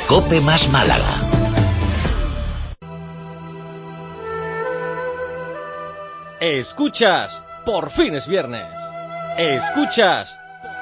COPE más Málaga. Escuchas, por fin es viernes. Escuchas.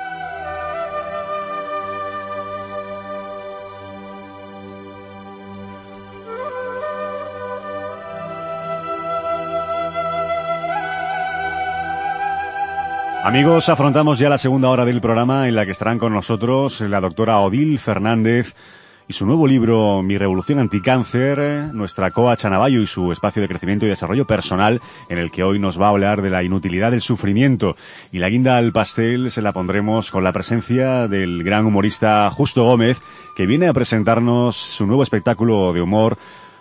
Amigos, afrontamos ya la segunda hora del programa en la que estarán con nosotros la doctora Odil Fernández y su nuevo libro Mi Revolución Anticáncer, nuestra coach Ana Bayo y su espacio de crecimiento y desarrollo personal, en el que hoy nos va a hablar de la inutilidad del sufrimiento. Y la guinda al pastel se la pondremos con la presencia del gran humorista Justo Gómez, que viene a presentarnos su nuevo espectáculo de humor,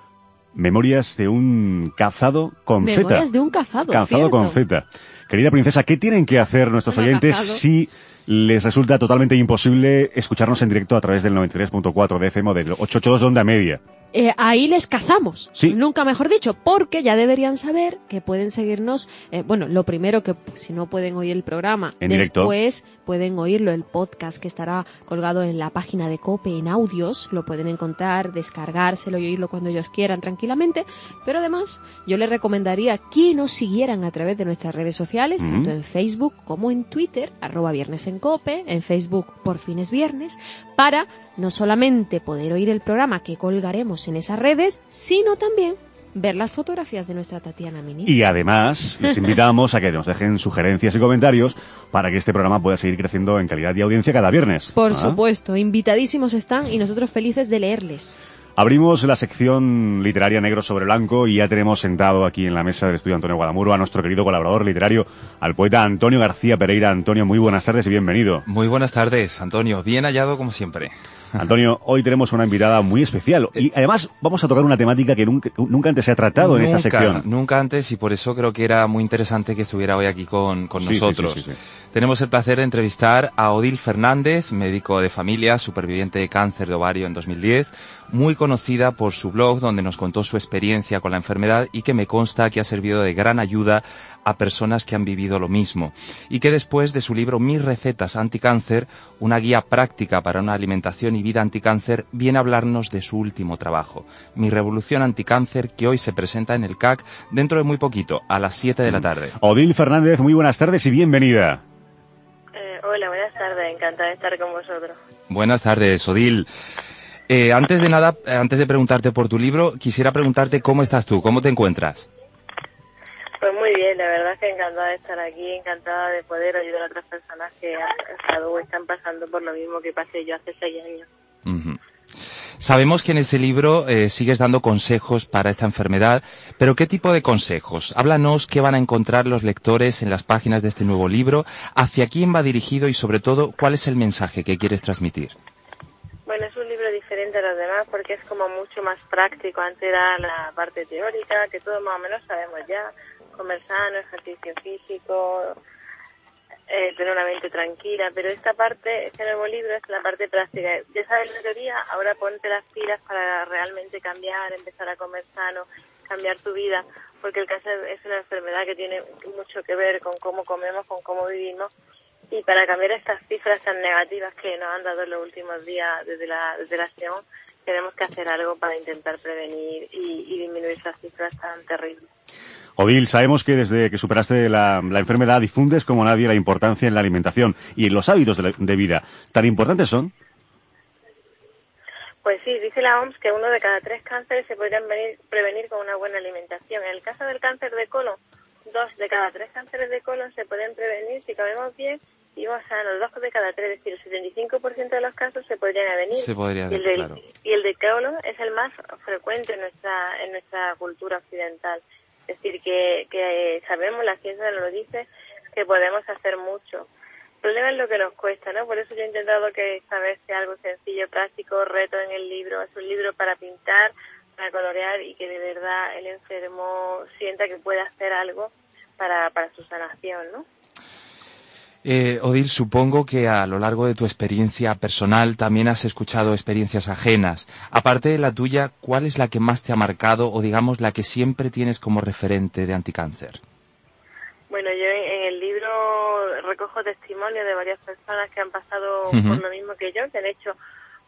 Memorias de un cazado con Z. Memorias de un cazado, Cazado cierto. con Z. Querida princesa, ¿qué tienen que hacer nuestros oyentes si les resulta totalmente imposible escucharnos en directo a través del 93.4 de FM o del 882 de onda media? Ahí les cazamos, sí. Nunca mejor dicho, porque ya deberían saber que pueden seguirnos, lo primero que si no pueden oír el programa, en después directo, pueden oírlo, el podcast que estará colgado en la página de COPE en audios, lo pueden encontrar, descargárselo y oírlo cuando ellos quieran tranquilamente, pero además yo les recomendaría que nos siguieran a través de nuestras redes sociales, tanto en Facebook como en Twitter, @viernesencope, en Facebook por fin es viernes, para no solamente poder oír el programa que colgaremos en esas redes, sino también ver las fotografías de nuestra Tatiana Mini. Y además, les invitamos a que nos dejen sugerencias y comentarios para que este programa pueda seguir creciendo en calidad y audiencia cada viernes. Por supuesto, invitadísimos están y nosotros felices de leerles. Abrimos la sección literaria negro sobre blanco y ya tenemos sentado aquí en la mesa del estudio Antonio Guadamuro a nuestro querido colaborador literario, al poeta Antonio García Pereira. Antonio, muy buenas tardes y bienvenido. Muy buenas tardes, Antonio. Bien hallado como siempre. Antonio, hoy tenemos una invitada muy especial y además vamos a tocar una temática que nunca antes se ha tratado en esta sección. Nunca antes, y por eso creo que era muy interesante que estuviera hoy aquí con nosotros. Sí. Tenemos el placer de entrevistar a Odil Fernández, médico de familia, superviviente de cáncer de ovario en 2010, muy conocida por su blog donde nos contó su experiencia con la enfermedad y que me consta que ha servido de gran ayuda a personas que han vivido lo mismo. Y que después de su libro Mis Recetas Anticáncer, una guía práctica para una alimentación y vida anticáncer, viene a hablarnos de su último trabajo, Mi Revolución Anticáncer, que hoy se presenta en el CAC dentro de muy poquito, a las 7 de la tarde. Odil Fernández, muy buenas tardes y bienvenida. Hola, buenas tardes, encantada de estar con vosotros. Buenas tardes, Odil. Antes de nada, antes de preguntarte por tu libro, quisiera preguntarte cómo estás tú, cómo te encuentras. Pues muy bien, la verdad es que encantada de estar aquí, encantada de poder ayudar a otras personas que han estado o están pasando por lo mismo que pasé yo hace 6 años. Uh-huh. Sabemos que en este libro sigues dando consejos para esta enfermedad, pero ¿qué tipo de consejos? Háblanos qué van a encontrar los lectores en las páginas de este nuevo libro, hacia quién va dirigido y sobre todo, ¿cuál es el mensaje que quieres transmitir? Bueno, es un libro diferente a los demás porque es como mucho más práctico. Antes era la parte teórica, que todos más o menos sabemos ya, comer sano, ejercicio físico, tener una mente tranquila, pero esta parte, este nuevo libro es la parte práctica. Ya sabes la teoría, ahora ponte las pilas para realmente cambiar, empezar a comer sano, cambiar tu vida, porque el cáncer es una enfermedad que tiene mucho que ver con cómo comemos, con cómo vivimos, y para cambiar estas cifras tan negativas que nos han dado en los últimos días desde la acción, tenemos que hacer algo para intentar prevenir y disminuir estas cifras tan terribles. Odil, sabemos que desde que superaste la enfermedad difundes como nadie la importancia en la alimentación y en los hábitos de vida. ¿Tan importantes son? Pues sí, dice la OMS que 1 de cada 3 cánceres se podrían prevenir con una buena alimentación. En el caso del cáncer de colon, 2 de cada 3 cánceres de colon se pueden prevenir si comemos bien y vamos sanos. 2 de cada 3, es decir, el 75% de los casos se podrían prevenir. Se podría, claro. Y el de colon es el más frecuente en nuestra cultura occidental. Es decir, que sabemos, la ciencia nos lo dice, que podemos hacer mucho. El problema es lo que nos cuesta, ¿no? Por eso yo he intentado que esta vez sea algo sencillo, práctico, reto en el libro. Es un libro para pintar, para colorear y que de verdad el enfermo sienta que puede hacer algo para su sanación, ¿no? Odil, supongo que a lo largo de tu experiencia personal también has escuchado experiencias ajenas. Aparte de la tuya, ¿cuál es la que más te ha marcado o digamos la que siempre tienes como referente de anticáncer? Bueno, yo en el libro recojo testimonios de varias personas que han pasado por lo mismo que yo, que han hecho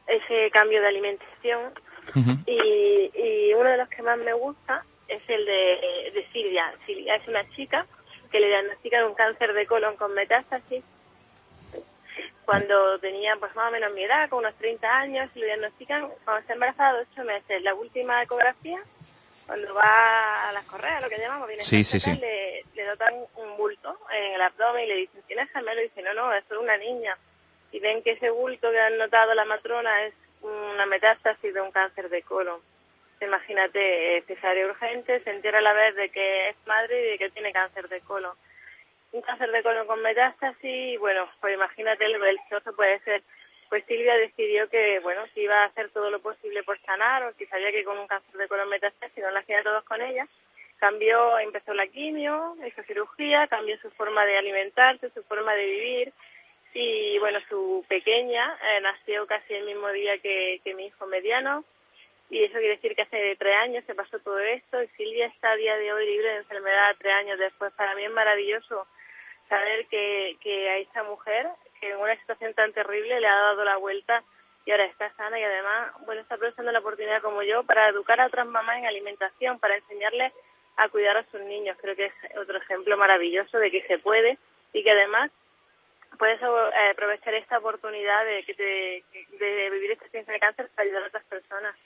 ese cambio de alimentación. Y uno de los que más me gusta es el de Silvia. Silvia es una chica que le diagnostican un cáncer de colon con metástasis cuando tenía pues más o menos mi edad, con unos 30 años, y lo diagnostican cuando está embarazada de 8 meses. La última ecografía, cuando va a las correas, lo que llamamos, viene le notan un bulto en el abdomen y le dicen, ¿tienes gemelo? Y dice, no, eso es una niña. Y ven que ese bulto que han notado la matrona es una metástasis de un cáncer de colon. Imagínate, cesárea urgente, se entera a la vez de que es madre y de que tiene cáncer de colon. Un cáncer de colon con metástasis, y bueno, pues imagínate el shock que puede ser. Pues Silvia decidió que, bueno, que iba a hacer todo lo posible por sanar, o que sabía que con un cáncer de colon metástasis no lo hacía todos con ella. Empezó la quimio, hizo cirugía, cambió su forma de alimentarse, su forma de vivir. Y bueno, su pequeña nació casi el mismo día que mi hijo mediano, y eso quiere decir que hace 3 años se pasó todo esto, y Silvia está a día de hoy libre de enfermedad 3 años después. Para mí es maravilloso saber que a esta mujer, que en una situación tan terrible le ha dado la vuelta y ahora está sana, y además, bueno, está aprovechando la oportunidad como yo para educar a otras mamás en alimentación, para enseñarles a cuidar a sus niños. Creo que es otro ejemplo maravilloso de que se puede, y que además puedes aprovechar esta oportunidad de vivir esta experiencia de cáncer para ayudar a otras personas.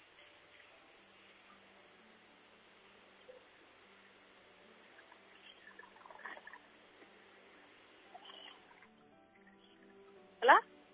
¿Hola?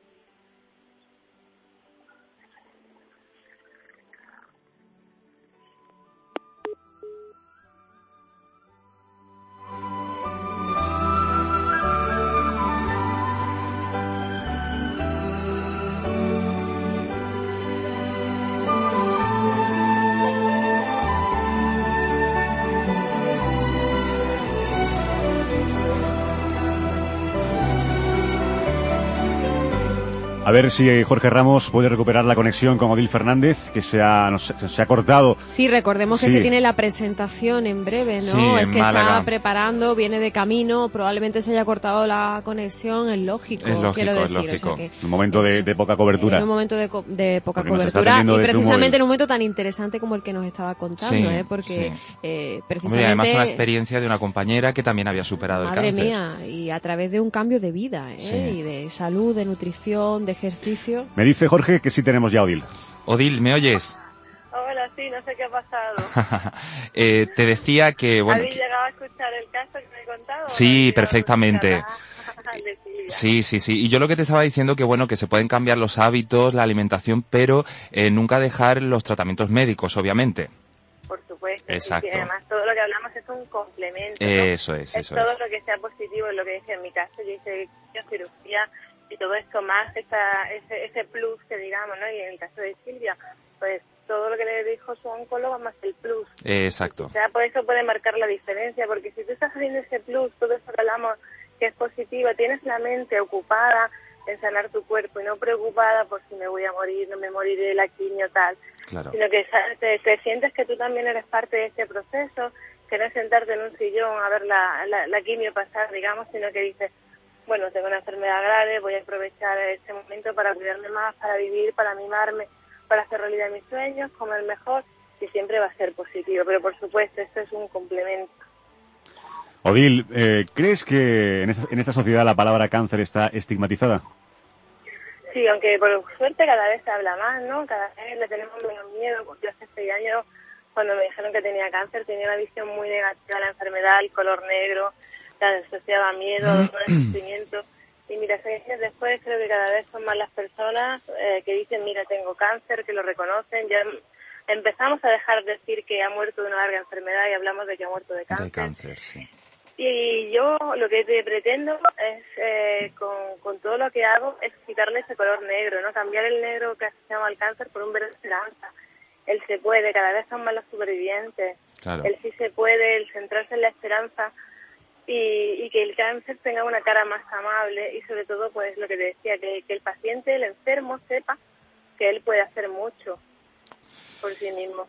A ver si Jorge Ramos puede recuperar la conexión con Odil Fernández, que se ha cortado. Sí, recordemos que, es que tiene la presentación en breve, ¿no? Sí, es que Málaga. está preparando, viene de camino, probablemente se haya cortado la conexión, es lógico. Quiero decir, lógico. O sea que Un momento de poca cobertura. En un momento de poca Porque nos está cobertura, atendiendo y desde un precisamente móvil. en un momento tan interesante como el que nos estaba contando, porque precisamente... Hombre, además una experiencia de una compañera que también había superado el Madre cáncer. mía, y a través de un cambio de vida, y de salud, de nutrición, de ejercicio. Me dice Jorge que sí tenemos ya a Odil. Odil, ¿me oyes? Hola, sí, no sé qué ha pasado. Te decía que, bueno... ¿Habéis llegado a escuchar el caso que me he contado? Sí, perfectamente. De Silvia. Sí. Y yo lo que te estaba diciendo que, bueno, que se pueden cambiar los hábitos, la alimentación, pero nunca dejar los tratamientos médicos, obviamente. Por supuesto. Exacto. Y además todo lo que hablamos es un complemento, ¿no? Eso es. Todo lo que sea positivo, es lo que decía en mi caso. Yo hice cirugía y todo esto más, ese plus que digamos, ¿no? Y en el caso de Silvia, pues todo lo que le dijo su oncólogo más el plus. Exacto. O sea, por eso puede marcar la diferencia, porque si tú estás haciendo ese plus, todo eso que hablamos que es positivo, tienes la mente ocupada en sanar tu cuerpo y no preocupada por si me voy a morir, no me moriré de la quimio, tal. Claro. Sino que te sientes que tú también eres parte de este proceso, que no es sentarte en un sillón a ver la quimio pasar, digamos, sino que dices, bueno, tengo una enfermedad grave, voy a aprovechar este momento para cuidarme más, para vivir, para mimarme, para hacer realidad mis sueños, comer mejor, y siempre va a ser positivo. Pero por supuesto, esto es un complemento. Odil, ¿crees que en esta sociedad la palabra cáncer está estigmatizada? Sí, aunque por suerte cada vez se habla más, ¿no? Cada vez le tenemos menos miedo. Yo hace 6 años, cuando me dijeron que tenía cáncer, tenía una visión muy negativa de la enfermedad, el color negro, la asociaba miedo, dolor, sufrimiento. Y mira, 6 años después creo que cada vez son más las personas que dicen, mira, tengo cáncer, que lo reconocen. Ya empezamos a dejar de decir que ha muerto de una larga enfermedad y hablamos de que ha muerto de cáncer. De cáncer, sí. Y yo lo que te pretendo es, con todo lo que hago, es quitarle ese color negro, ¿no? Cambiar el negro que asociamos al cáncer por un verde esperanza. El se puede, cada vez son más los supervivientes. Claro. El sí se puede, el centrarse en la esperanza y que el cáncer tenga una cara más amable y sobre todo, pues lo que te decía, que el paciente, el enfermo, sepa que él puede hacer mucho por sí mismo.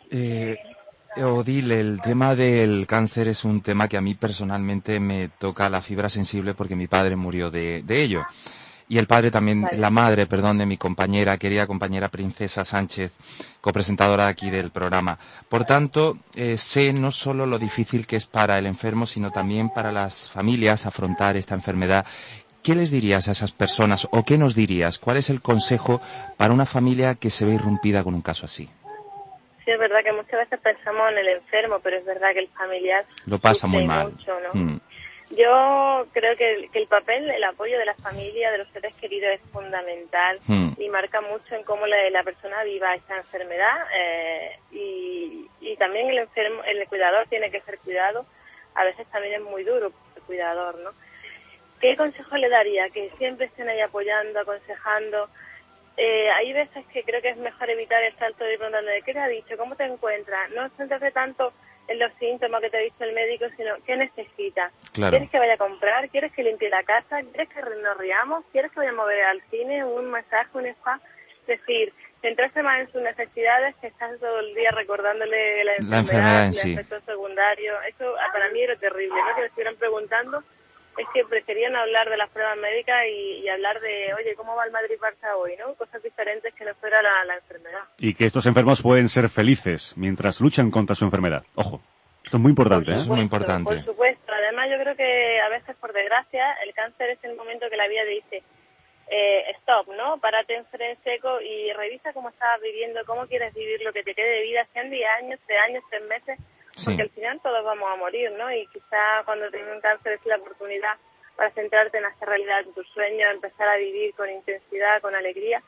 Odil, el tema del cáncer es un tema que a mí personalmente me toca la fibra sensible porque mi padre murió de ello. y el padre también, Vale. la madre, perdón, de mi compañera, querida compañera Princesa Sánchez, copresentadora aquí del programa. Por tanto, sé no solo lo difícil que es para el enfermo, sino también para las familias afrontar esta enfermedad. ¿Qué les dirías a esas personas o qué nos dirías? ¿Cuál es el consejo para una familia que se ve irrumpida con un caso así? Sí, es verdad que muchas veces pensamos en el enfermo, pero es verdad que el familiar Lo pasa muy sufre mal. mucho, ¿no? Yo creo que el papel, el apoyo de la familia, de los seres queridos es fundamental y marca mucho en cómo la persona viva esta enfermedad y también el enfermo, el cuidador tiene que ser cuidado. A veces también es muy duro el cuidador, ¿no? ¿Qué consejo le daría? Que siempre estén ahí apoyando, aconsejando. Hay veces que creo que es mejor evitar el salto de preguntando ¿qué te ha dicho? ¿Cómo te encuentras? No centrarse tanto en los síntomas que te ha dicho el médico, sino ¿qué necesitas? Claro. ¿Quieres que vaya a comprar? ¿Quieres que limpie la casa? ¿Quieres que nos riamos? ¿Quieres que vayamos a ver al cine, un masaje, un spa? Es decir, centrarse más en sus necesidades que estar todo el día recordándole la enfermedad en los sí. efectos secundarios. Eso para mí era terrible, ¿no? Que me estuvieran preguntando. Es que preferían hablar de las pruebas médicas y hablar de, oye, ¿cómo va el Madrid-Barça hoy? ¿No? Cosas diferentes que no fuera la enfermedad. Y que estos enfermos pueden ser felices mientras luchan contra su enfermedad. Ojo, esto es muy importante, Eso es muy importante. Por supuesto. Además, yo creo que a veces, por desgracia, el cáncer es el momento que la vida te dice, stop, ¿no? Párate en seco y revisa cómo estás viviendo, cómo quieres vivir lo que te quede de vida, sean 10 años, 3 años, 3 meses, porque al final todos vamos a morir, ¿no? Y quizá cuando tienes un cáncer es la oportunidad para centrarte en hacer realidad tus sueños, empezar a vivir con intensidad, con alegría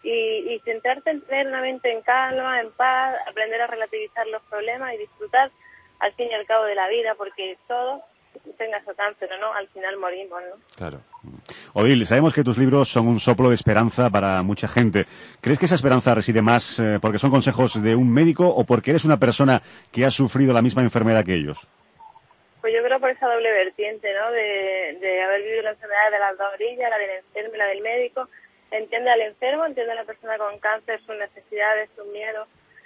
y centrarte en tener una mente en calma, en paz, aprender a relativizar los problemas y disfrutar al fin y al cabo de la vida, porque todos, tengas o cáncer o no, al final morimos, ¿no? Claro. Odil, sabemos que tus libros son un soplo de esperanza para mucha gente. ¿Crees que esa esperanza reside más porque son consejos de un médico o porque eres una persona que ha sufrido la misma enfermedad que ellos? Pues yo creo por esa doble vertiente, ¿no? De haber vivido la enfermedad de las dos orillas, la del enfermo y la del médico. Entiende al enfermo, entiende a la persona con cáncer, sus necesidades, sus miedos,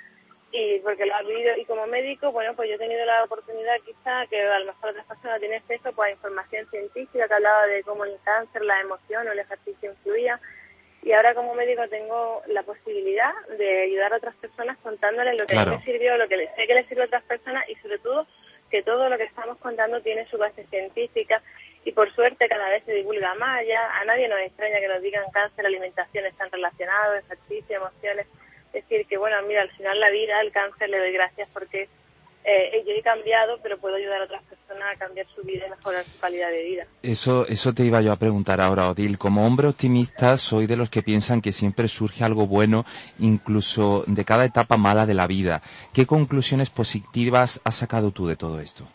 y porque lo ha vivido. Y como médico, bueno, pues yo he tenido la oportunidad quizá, que a lo mejor otras personas tienen acceso pues, a información científica que hablaba de cómo el cáncer, la emoción o el ejercicio influía. Y ahora como médico tengo la posibilidad de ayudar a otras personas contándoles lo que a mí me sirvió, lo que sé que les sirve a otras personas y sobre todo que todo lo que estamos contando tiene su base científica y por suerte cada vez se divulga más. Ya a nadie nos extraña que nos digan cáncer, alimentación están relacionados, ejercicio, emociones. Es decir, que bueno, mira, al final la vida, el cáncer, le doy gracias porque yo he cambiado, pero puedo ayudar a otras personas a cambiar su vida y mejorar su calidad de vida. Eso te iba yo a preguntar ahora, Odil. Como hombre optimista, soy de los que piensan que siempre surge algo bueno, incluso de cada etapa mala de la vida. ¿Qué conclusiones positivas has sacado tú de todo esto?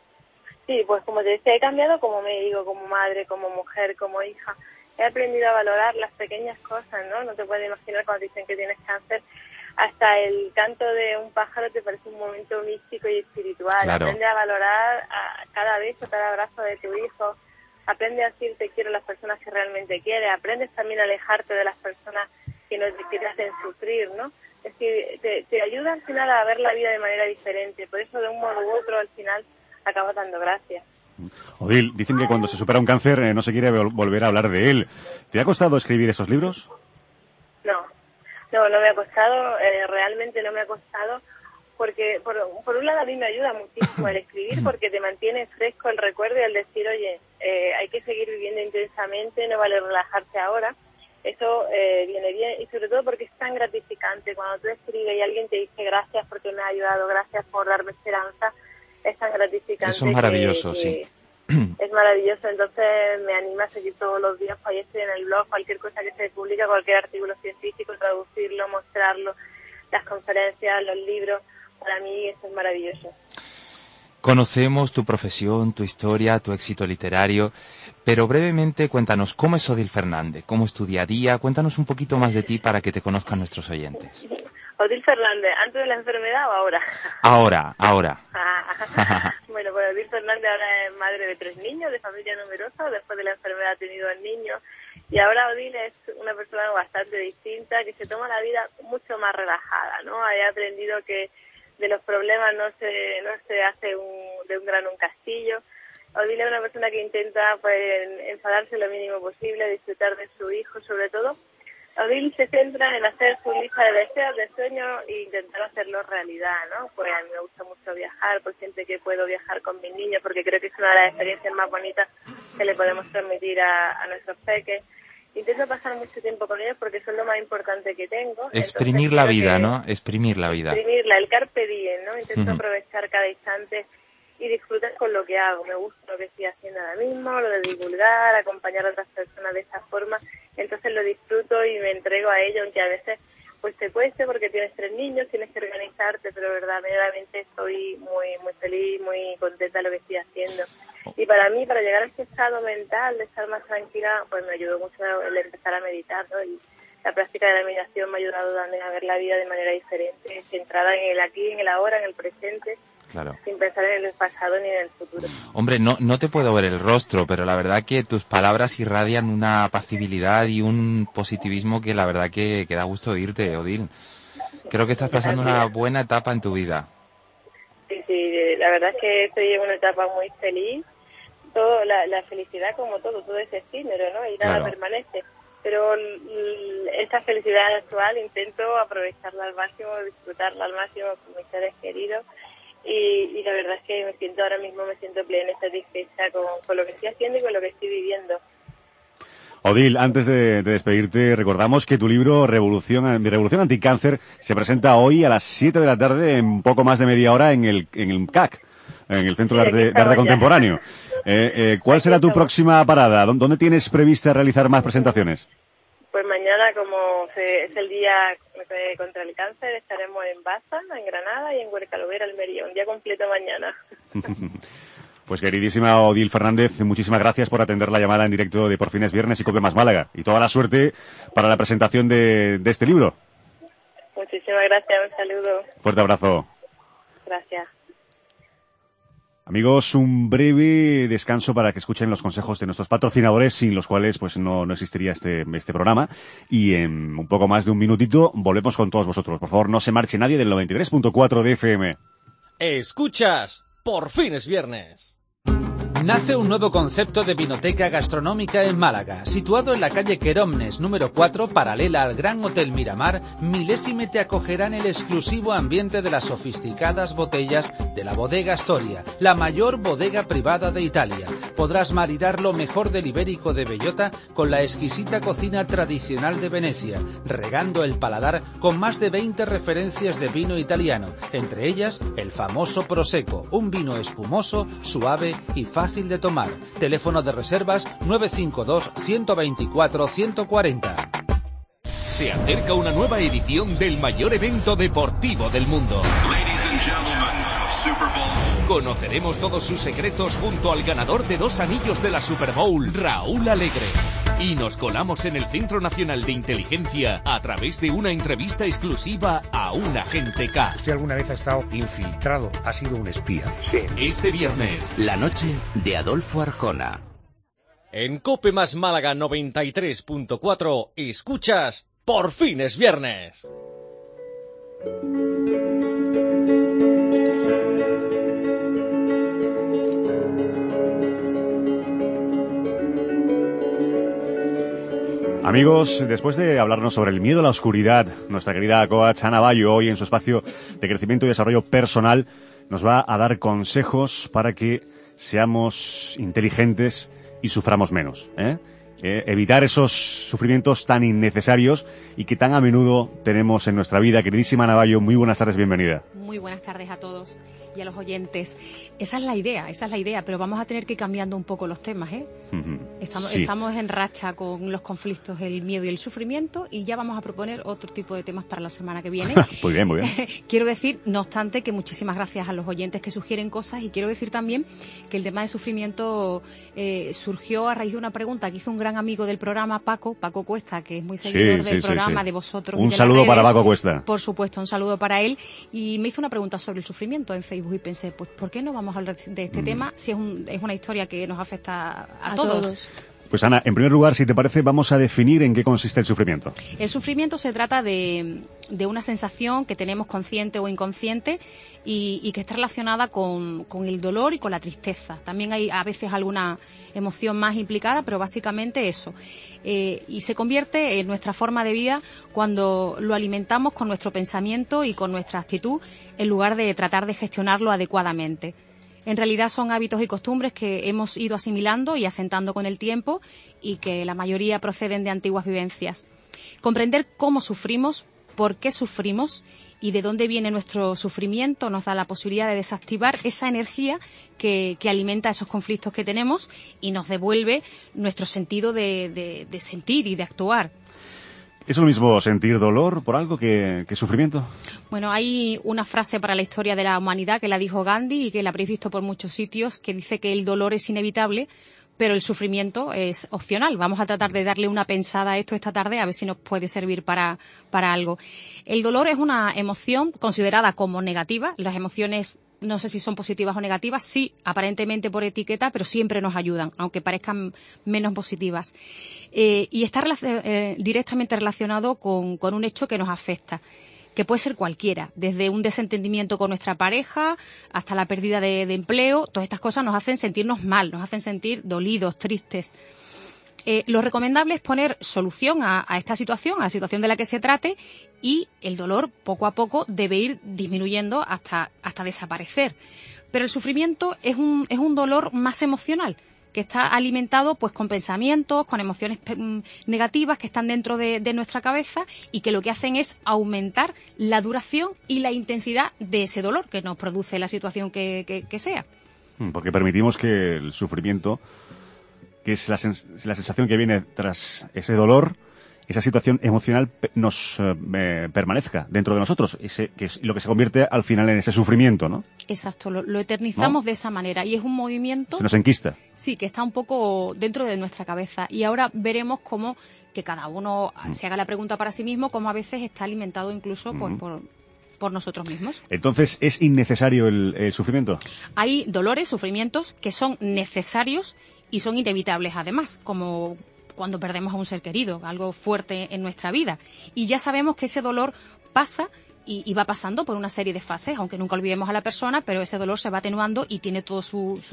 Sí, pues como te decía, he cambiado como médico, como madre, como mujer, como hija. He aprendido a valorar las pequeñas cosas, ¿no? No te puedes imaginar cuando dicen que tienes cáncer. Hasta el canto de un pájaro te parece un momento místico y espiritual. Claro. Aprende a valorar cada beso, cada abrazo de tu hijo. Aprende a decir te quiero a las personas que realmente quieres. Aprendes también a alejarte de las personas que te hacen sufrir, ¿no? Es decir, te ayuda al final a ver la vida de manera diferente. Por eso, de un modo u otro, al final acaba dando gracias. Odil, dicen que cuando se supera un cáncer no se quiere volver a hablar de él. ¿Te ha costado escribir esos libros? No me ha costado, realmente no me ha costado, porque por un lado a mí me ayuda muchísimo el escribir porque te mantiene fresco el recuerdo y el decir, oye, hay que seguir viviendo intensamente, no vale relajarse ahora. Eso viene bien y sobre todo porque es tan gratificante cuando tú escribes y alguien te dice gracias porque me ha ayudado, gracias por darme esperanza, es tan gratificante. Eso es maravilloso, sí. Es maravilloso, entonces me anima a seguir todos los días, ahí estoy en el blog, cualquier cosa que se publica, cualquier artículo científico, traducirlo, mostrarlo, las conferencias, los libros, para mí eso es maravilloso. Conocemos tu profesión, tu historia, tu éxito literario, pero brevemente cuéntanos, ¿cómo es Odil Fernández? ¿Cómo es tu día a día? Cuéntanos un poquito más de ti para que te conozcan nuestros oyentes. Odil Fernández, ¿antes de la enfermedad o ahora? Ahora. Bueno, pues Odil Fernández ahora es madre de 3 niños, de familia numerosa, después de la enfermedad ha tenido el niño, y ahora Odil es una persona bastante distinta, que se toma la vida mucho más relajada, ¿no? He aprendido que de los problemas no se hace de un grano un castillo, Odile es una persona que intenta pues enfadarse lo mínimo posible, disfrutar de su hijo sobre todo. Odile se centra en hacer su lista de deseos, de sueños e intentar hacerlo realidad, ¿no? Pues a mí me gusta mucho viajar, pues siempre que puedo viajar con mis niños, porque creo que es una de las experiencias más bonitas que le podemos transmitir a nuestros peques. Intento pasar mucho tiempo con ellos porque eso es lo más importante que tengo. Exprimir la vida, ¿no? Exprimir la vida. Exprimirla, el carpe diem, ¿no? Intento aprovechar cada instante y disfrutar con lo que hago. Me gusta lo que estoy haciendo ahora mismo, lo de divulgar, acompañar a otras personas de esa forma. Entonces lo disfruto y me entrego a ello, aunque a veces pues te cueste porque tienes 3 niños, tienes que organizarte, pero verdaderamente estoy muy feliz, muy contenta de lo que estoy haciendo. Y para mí, para llegar a ese estado mental de estar más tranquila, pues me ayudó mucho el empezar a meditar, ¿no? Y la práctica de la meditación me ha ayudado también a ver la vida de manera diferente, centrada en el aquí, en el ahora, en el presente. Claro. Sin pensar en el pasado ni en el futuro. Hombre, no te puedo ver el rostro, pero la verdad que tus palabras irradian una apacibilidad y un positivismo que la verdad que da gusto oírte, Odile. Creo que estás pasando una buena etapa en tu vida. Sí, la verdad es que estoy en una etapa muy feliz. Todo, la felicidad como todo es efímero, ¿no? Y nada permanece. Pero esta felicidad actual intento aprovecharla al máximo, disfrutarla al máximo con mis seres queridos. Y la verdad es que ahora mismo me siento plena y satisfecha con lo que estoy haciendo y con lo que estoy viviendo. Odile, antes de despedirte, recordamos que tu libro Revolución Anticáncer se presenta hoy a las 7 de la tarde, en poco más de media hora, en el CAC, en el Centro de Arte Contemporáneo. ¿Cuál será tu próxima parada? ¿Dónde tienes prevista realizar más presentaciones? Pues mañana, como es el día contra el cáncer, estaremos en Baza, en Granada, y en Huercalovera, Almería. Un día completo mañana. Pues queridísima Odile Fernández, muchísimas gracias por atender la llamada en directo de Por fin es viernes y Cope Más Málaga. Y toda la suerte para la presentación de este libro. Muchísimas gracias, un saludo. Fuerte abrazo. Gracias. Amigos, un breve descanso para que escuchen los consejos de nuestros patrocinadores, sin los cuales pues no existiría este programa. Y en un poco más de un minutito volvemos con todos vosotros. Por favor, no se marche nadie del 93.4 de FM. Escuchas, Por fin es viernes. Nace un nuevo concepto de vinoteca gastronómica en Málaga. Situado en la calle Queromnes, número 4, paralela al Gran Hotel Miramar, Milésime te acogerá en el exclusivo ambiente de las sofisticadas botellas de la Bodega Astoria, la mayor bodega privada de Italia. Podrás maridar lo mejor del ibérico de bellota con la exquisita cocina tradicional de Venecia, regando el paladar con más de 20 referencias de vino italiano, entre ellas el famoso Prosecco, un vino espumoso, suave y fácil de tomar. Teléfono de reservas 952 124 140. Se acerca una nueva edición del mayor evento deportivo del mundo. Ladies and gentlemen, Super Bowl. Conoceremos todos sus secretos junto al ganador de 2 anillos de la Super Bowl, Raúl Alegre. Y nos colamos en el Centro Nacional de Inteligencia a través de una entrevista exclusiva a un agente K. ¿Usted alguna vez ha estado infiltrado? ¿Ha sido un espía? Sí. Este viernes, la noche de Adolfo Arjona. En Cope Más Málaga 93.4 escuchas Por fin es viernes. Amigos, después de hablarnos sobre el miedo a la oscuridad, nuestra querida coach Ana Bayo, hoy en su espacio de crecimiento y desarrollo personal, nos va a dar consejos para que seamos inteligentes y suframos menos, evitar esos sufrimientos tan innecesarios y que tan a menudo tenemos en nuestra vida. Queridísima Ana Bayo, muy buenas tardes, bienvenida. Muy buenas tardes a todos y a los oyentes. Esa es la idea, pero vamos a tener que ir cambiando un poco los temas, ¿eh? Estamos en racha con los conflictos, el miedo y el sufrimiento, y ya vamos a proponer otro tipo de temas para la semana que viene. Muy bien, muy bien. Quiero decir, no obstante, que muchísimas gracias a los oyentes que sugieren cosas, y quiero decir también que el tema de sufrimiento surgió a raíz de una pregunta que hizo un gran amigo del programa, Paco Cuesta, que es muy seguidor del programa, de vosotros. Un saludo para Paco Cuesta. Por supuesto, un saludo para él, y me hizo una pregunta sobre el sufrimiento en Facebook y pensé, pues ¿por qué no vamos a hablar de este tema si es una historia que nos afecta a todos? Pues Ana, en primer lugar, si te parece, vamos a definir en qué consiste el sufrimiento. El sufrimiento se trata de una sensación que tenemos consciente o inconsciente y que está relacionada con el dolor y con la tristeza. También hay a veces alguna emoción más implicada, pero básicamente eso. Y se convierte en nuestra forma de vida cuando lo alimentamos con nuestro pensamiento y con nuestra actitud en lugar de tratar de gestionarlo adecuadamente. En realidad son hábitos y costumbres que hemos ido asimilando y asentando con el tiempo y que la mayoría proceden de antiguas vivencias. Comprender cómo sufrimos, por qué sufrimos y de dónde viene nuestro sufrimiento nos da la posibilidad de desactivar esa energía que alimenta esos conflictos que tenemos y nos devuelve nuestro sentido de sentir y de actuar. ¿Es lo mismo sentir dolor por algo que sufrimiento? Bueno, hay una frase para la historia de la humanidad que la dijo Gandhi y que la habréis visto por muchos sitios, que dice que el dolor es inevitable, pero el sufrimiento es opcional. Vamos a tratar de darle una pensada a esto esta tarde, a ver si nos puede servir para algo. El dolor es una emoción considerada como negativa. Las emociones, no sé si son positivas o negativas, sí, aparentemente por etiqueta, pero siempre nos ayudan, aunque parezcan menos positivas. Y está directamente relacionado con un hecho que nos afecta, que puede ser cualquiera, desde un desentendimiento con nuestra pareja hasta la pérdida de empleo. Todas estas cosas nos hacen sentirnos mal, nos hacen sentir dolidos, tristes. Lo recomendable es poner solución a esta situación, a la situación de la que se trate, y el dolor poco a poco debe ir disminuyendo hasta desaparecer. Pero el sufrimiento es un dolor más emocional, que está alimentado pues con pensamientos, con emociones negativas que están dentro de nuestra cabeza y que lo que hacen es aumentar la duración y la intensidad de ese dolor que nos produce la situación que sea. Porque permitimos que el sufrimiento, que es la sensación que viene tras ese dolor, esa situación emocional nos permanezca dentro de nosotros, que es lo que se convierte al final en ese sufrimiento, ¿no? Exacto, lo eternizamos, ¿no?, de esa manera, y es un movimiento... Se nos enquista. Sí, que está un poco dentro de nuestra cabeza, y ahora veremos cómo que cada uno se haga la pregunta para sí mismo, cómo a veces está alimentado incluso pues, por nosotros mismos. Entonces, ¿es innecesario el sufrimiento? Hay dolores, sufrimientos que son necesarios y son inevitables además, como cuando perdemos a un ser querido, algo fuerte en nuestra vida. Y ya sabemos que ese dolor pasa y va pasando por una serie de fases, aunque nunca olvidemos a la persona, pero ese dolor se va atenuando y tiene toda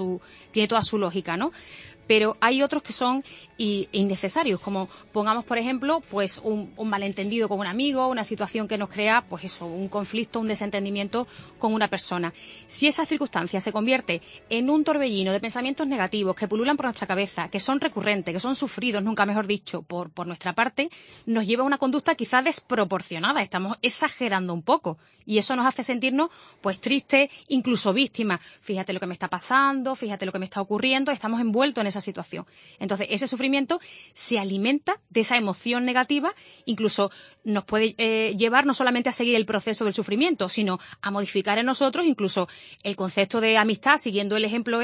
su lógica, ¿no? Pero hay otros que son innecesarios, como pongamos, por ejemplo, pues un malentendido con un amigo, una situación que nos crea, pues eso, un conflicto, un desentendimiento con una persona. Si esa circunstancia se convierte en un torbellino de pensamientos negativos que pululan por nuestra cabeza, que son recurrentes, que son sufridos, nunca mejor dicho, por nuestra parte, nos lleva a una conducta quizá desproporcionada. Estamos exagerando un poco. Y eso nos hace sentirnos pues tristes, incluso víctimas. Fíjate lo que me está pasando, fíjate lo que me está ocurriendo, estamos envueltos en esa situación. Entonces, ese sufrimiento se alimenta de esa emoción negativa, incluso nos puede llevar no solamente a seguir el proceso del sufrimiento, sino a modificar en nosotros incluso el concepto de amistad, siguiendo el ejemplo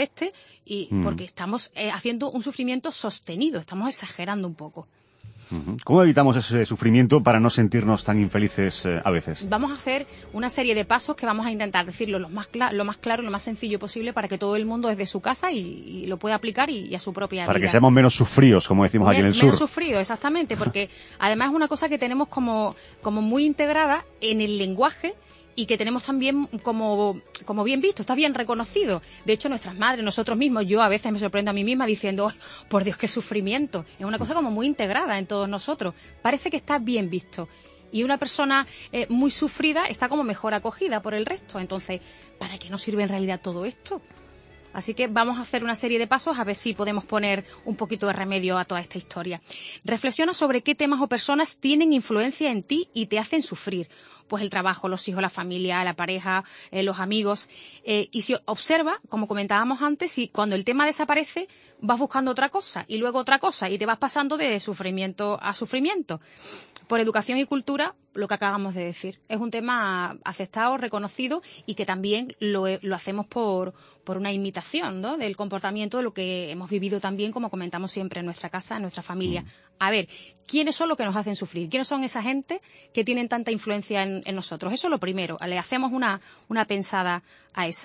porque estamos haciendo un sufrimiento sostenido, estamos exagerando un poco. ¿Cómo evitamos ese sufrimiento para no sentirnos tan infelices a veces? Vamos a hacer una serie de pasos que vamos a intentar decirlo lo más claro, lo más sencillo posible para que todo el mundo desde su casa y lo pueda aplicar y a su propia vida. Para que seamos menos sufridos, como decimos aquí en el sur. Menos sufridos, exactamente, porque además es una cosa que tenemos como muy integrada en el lenguaje y que tenemos también como bien visto, está bien reconocido. De hecho, nuestras madres, nosotros mismos, yo a veces me sorprendo a mí misma diciendo, oh, por Dios, qué sufrimiento. Es una cosa como muy integrada en todos nosotros. Parece que está bien visto. Y una persona muy sufrida está como mejor acogida por el resto. Entonces, ¿para qué nos sirve en realidad todo esto? Así que vamos a hacer una serie de pasos a ver si podemos poner un poquito de remedio a toda esta historia. Reflexiona sobre qué temas o personas tienen influencia en ti y te hacen sufrir. Pues el trabajo, los hijos, la familia, la pareja, los amigos. Y si observa, como comentábamos antes, si cuando el tema desaparece vas buscando otra cosa y luego otra cosa y te vas pasando de sufrimiento a sufrimiento. Por educación y cultura, lo que acabamos de decir. Es un tema aceptado, reconocido y que también lo hacemos por una imitación, ¿no?, del comportamiento de lo que hemos vivido también, como comentamos siempre, en nuestra casa, en nuestra familia. A ver, ¿quiénes son los que nos hacen sufrir? ¿Quiénes son esa gente que tienen tanta influencia en nosotros? Eso es lo primero. Le hacemos una pensada a esa.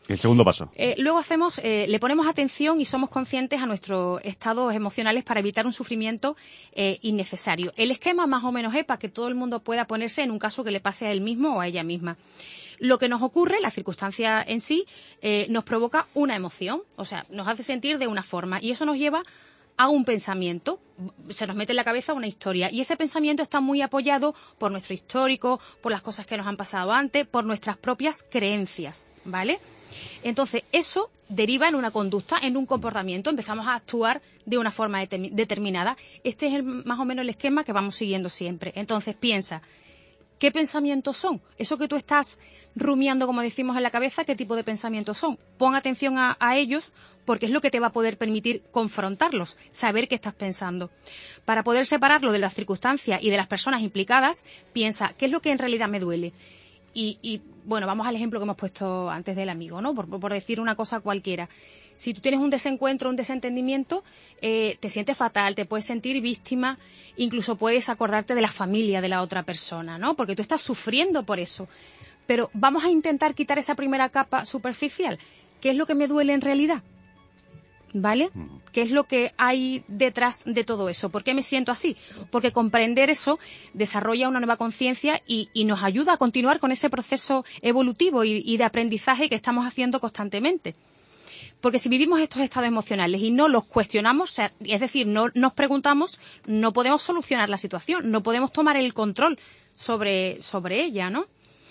El segundo paso. Luego le ponemos atención y somos conscientes a nuestros estados emocionales para evitar un sufrimiento innecesario. El esquema más o menos es para que todo el mundo pueda ponerse en un caso que le pase a él mismo o a ella misma. Lo que nos ocurre, la circunstancia en sí, nos provoca una emoción, o sea, nos hace sentir de una forma y eso nos lleva a un pensamiento, se nos mete en la cabeza una historia y ese pensamiento está muy apoyado por nuestro histórico, por las cosas que nos han pasado antes, por nuestras propias creencias, ¿vale? Entonces, eso deriva en una conducta, en un comportamiento, empezamos a actuar de una forma determinada. Este es más o menos el esquema que vamos siguiendo siempre. Entonces, piensa, ¿qué pensamientos son? Eso que tú estás rumiando, como decimos en la cabeza, ¿qué tipo de pensamientos son? Pon atención a ellos porque es lo que te va a poder permitir confrontarlos, saber qué estás pensando. Para poder separarlo de las circunstancias y de las personas implicadas, piensa, ¿qué es lo que en realidad me duele? Y bueno, vamos al ejemplo que hemos puesto antes del amigo, ¿no? Por decir una cosa cualquiera. Si tú tienes un desencuentro, un desentendimiento, te sientes fatal, te puedes sentir víctima, incluso puedes acordarte de la familia de la otra persona, ¿no? Porque tú estás sufriendo por eso. Pero vamos a intentar quitar esa primera capa superficial. ¿Qué es lo que me duele en realidad? ¿Vale? ¿Qué es lo que hay detrás de todo eso? ¿Por qué me siento así? Porque comprender eso desarrolla una nueva conciencia y nos ayuda a continuar con ese proceso evolutivo y de aprendizaje que estamos haciendo constantemente. Porque si vivimos estos estados emocionales y no los cuestionamos, o sea, es decir, no nos preguntamos, no podemos solucionar la situación, no podemos tomar el control sobre ella, ¿no?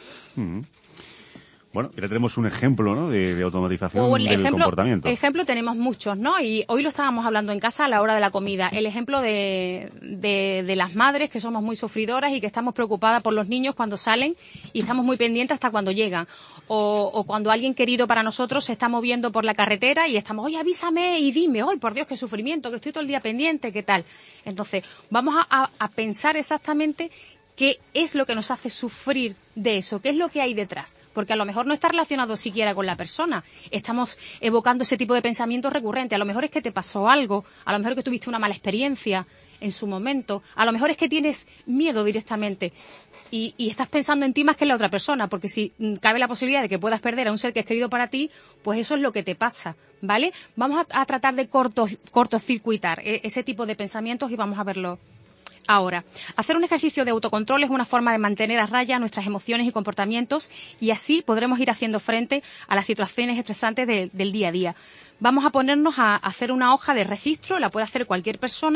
Bueno, ya tenemos un ejemplo, ¿no?, de automatización del comportamiento. Ejemplo tenemos muchos, ¿no? Y hoy lo estábamos hablando en casa a la hora de la comida. El ejemplo de las madres que somos muy sufridoras y que estamos preocupadas por los niños cuando salen y estamos muy pendientes hasta cuando llegan. O cuando alguien querido para nosotros se está moviendo por la carretera y estamos, oye, avísame y dime, ¡ay, por Dios, qué sufrimiento, que estoy todo el día pendiente, qué tal! Entonces, vamos a pensar exactamente qué es lo que nos hace sufrir de eso, qué es lo que hay detrás, porque a lo mejor no está relacionado siquiera con la persona, estamos evocando ese tipo de pensamientos recurrentes, a lo mejor es que te pasó algo, a lo mejor es que tuviste una mala experiencia en su momento, a lo mejor es que tienes miedo directamente y estás pensando en ti más que en la otra persona, porque si cabe la posibilidad de que puedas perder a un ser que es querido para ti, pues eso es lo que te pasa, ¿vale? Vamos a tratar de cortocircuitar ese tipo de pensamientos y vamos a verlo. Ahora, hacer un ejercicio de autocontrol es una forma de mantener a raya nuestras emociones y comportamientos y así podremos ir haciendo frente a las situaciones estresantes del día a día. Vamos a ponernos a hacer una hoja de registro, la puede hacer cualquier persona.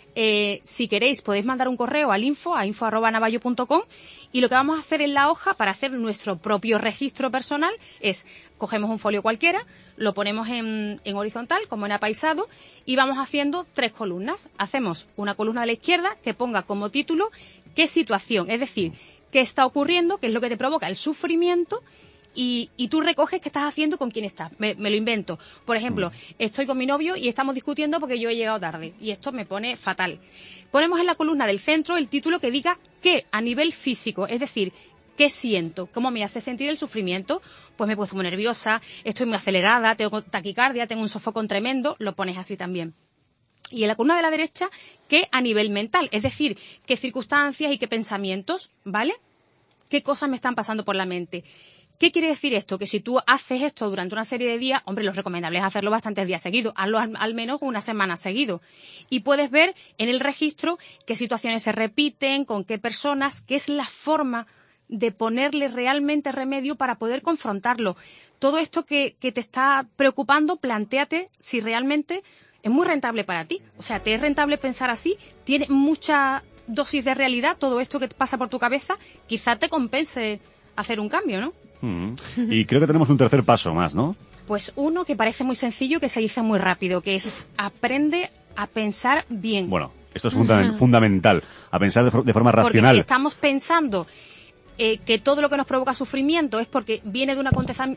Si queréis podéis mandar un correo al info@navallo.com y lo que vamos a hacer en la hoja para hacer nuestro propio registro personal es cogemos un folio cualquiera, lo ponemos en horizontal como en apaisado y vamos haciendo 3 columnas. Hacemos una columna de la izquierda que ponga como título qué situación, es decir, qué está ocurriendo, qué es lo que te provoca el sufrimiento y tú recoges qué estás haciendo con quién estás. Me lo invento. Por ejemplo, estoy con mi novio y estamos discutiendo porque yo he llegado tarde y esto me pone fatal. Ponemos en la columna del centro el título que diga qué a nivel físico, es decir, qué siento, cómo me hace sentir el sufrimiento. Pues me he puesto muy nerviosa, estoy muy acelerada, tengo taquicardia, tengo un sofocón tremendo, lo pones así también. Y en la columna de la derecha, qué a nivel mental, es decir, qué circunstancias y qué pensamientos, ¿vale? ¿Qué cosas me están pasando por la mente? ¿Qué quiere decir esto? Que si tú haces esto durante una serie de días, hombre, lo recomendable es hacerlo bastantes días seguidos, hazlo al menos una semana seguido. Y puedes ver en el registro qué situaciones se repiten, con qué personas, qué es la forma de ponerle realmente remedio para poder confrontarlo. Todo esto que te está preocupando, plantéate si realmente es muy rentable para ti. O sea, ¿te es rentable pensar así? ¿Tiene mucha dosis de realidad todo esto que te pasa por tu cabeza? Quizá te compense hacer un cambio, ¿no? Y creo que tenemos un tercer paso más, ¿no? Pues uno que parece muy sencillo, que se dice muy rápido, que es aprende a pensar bien. Bueno, esto es fundamental, a pensar de forma racional. Porque si estamos pensando que todo lo que nos provoca sufrimiento es porque viene de un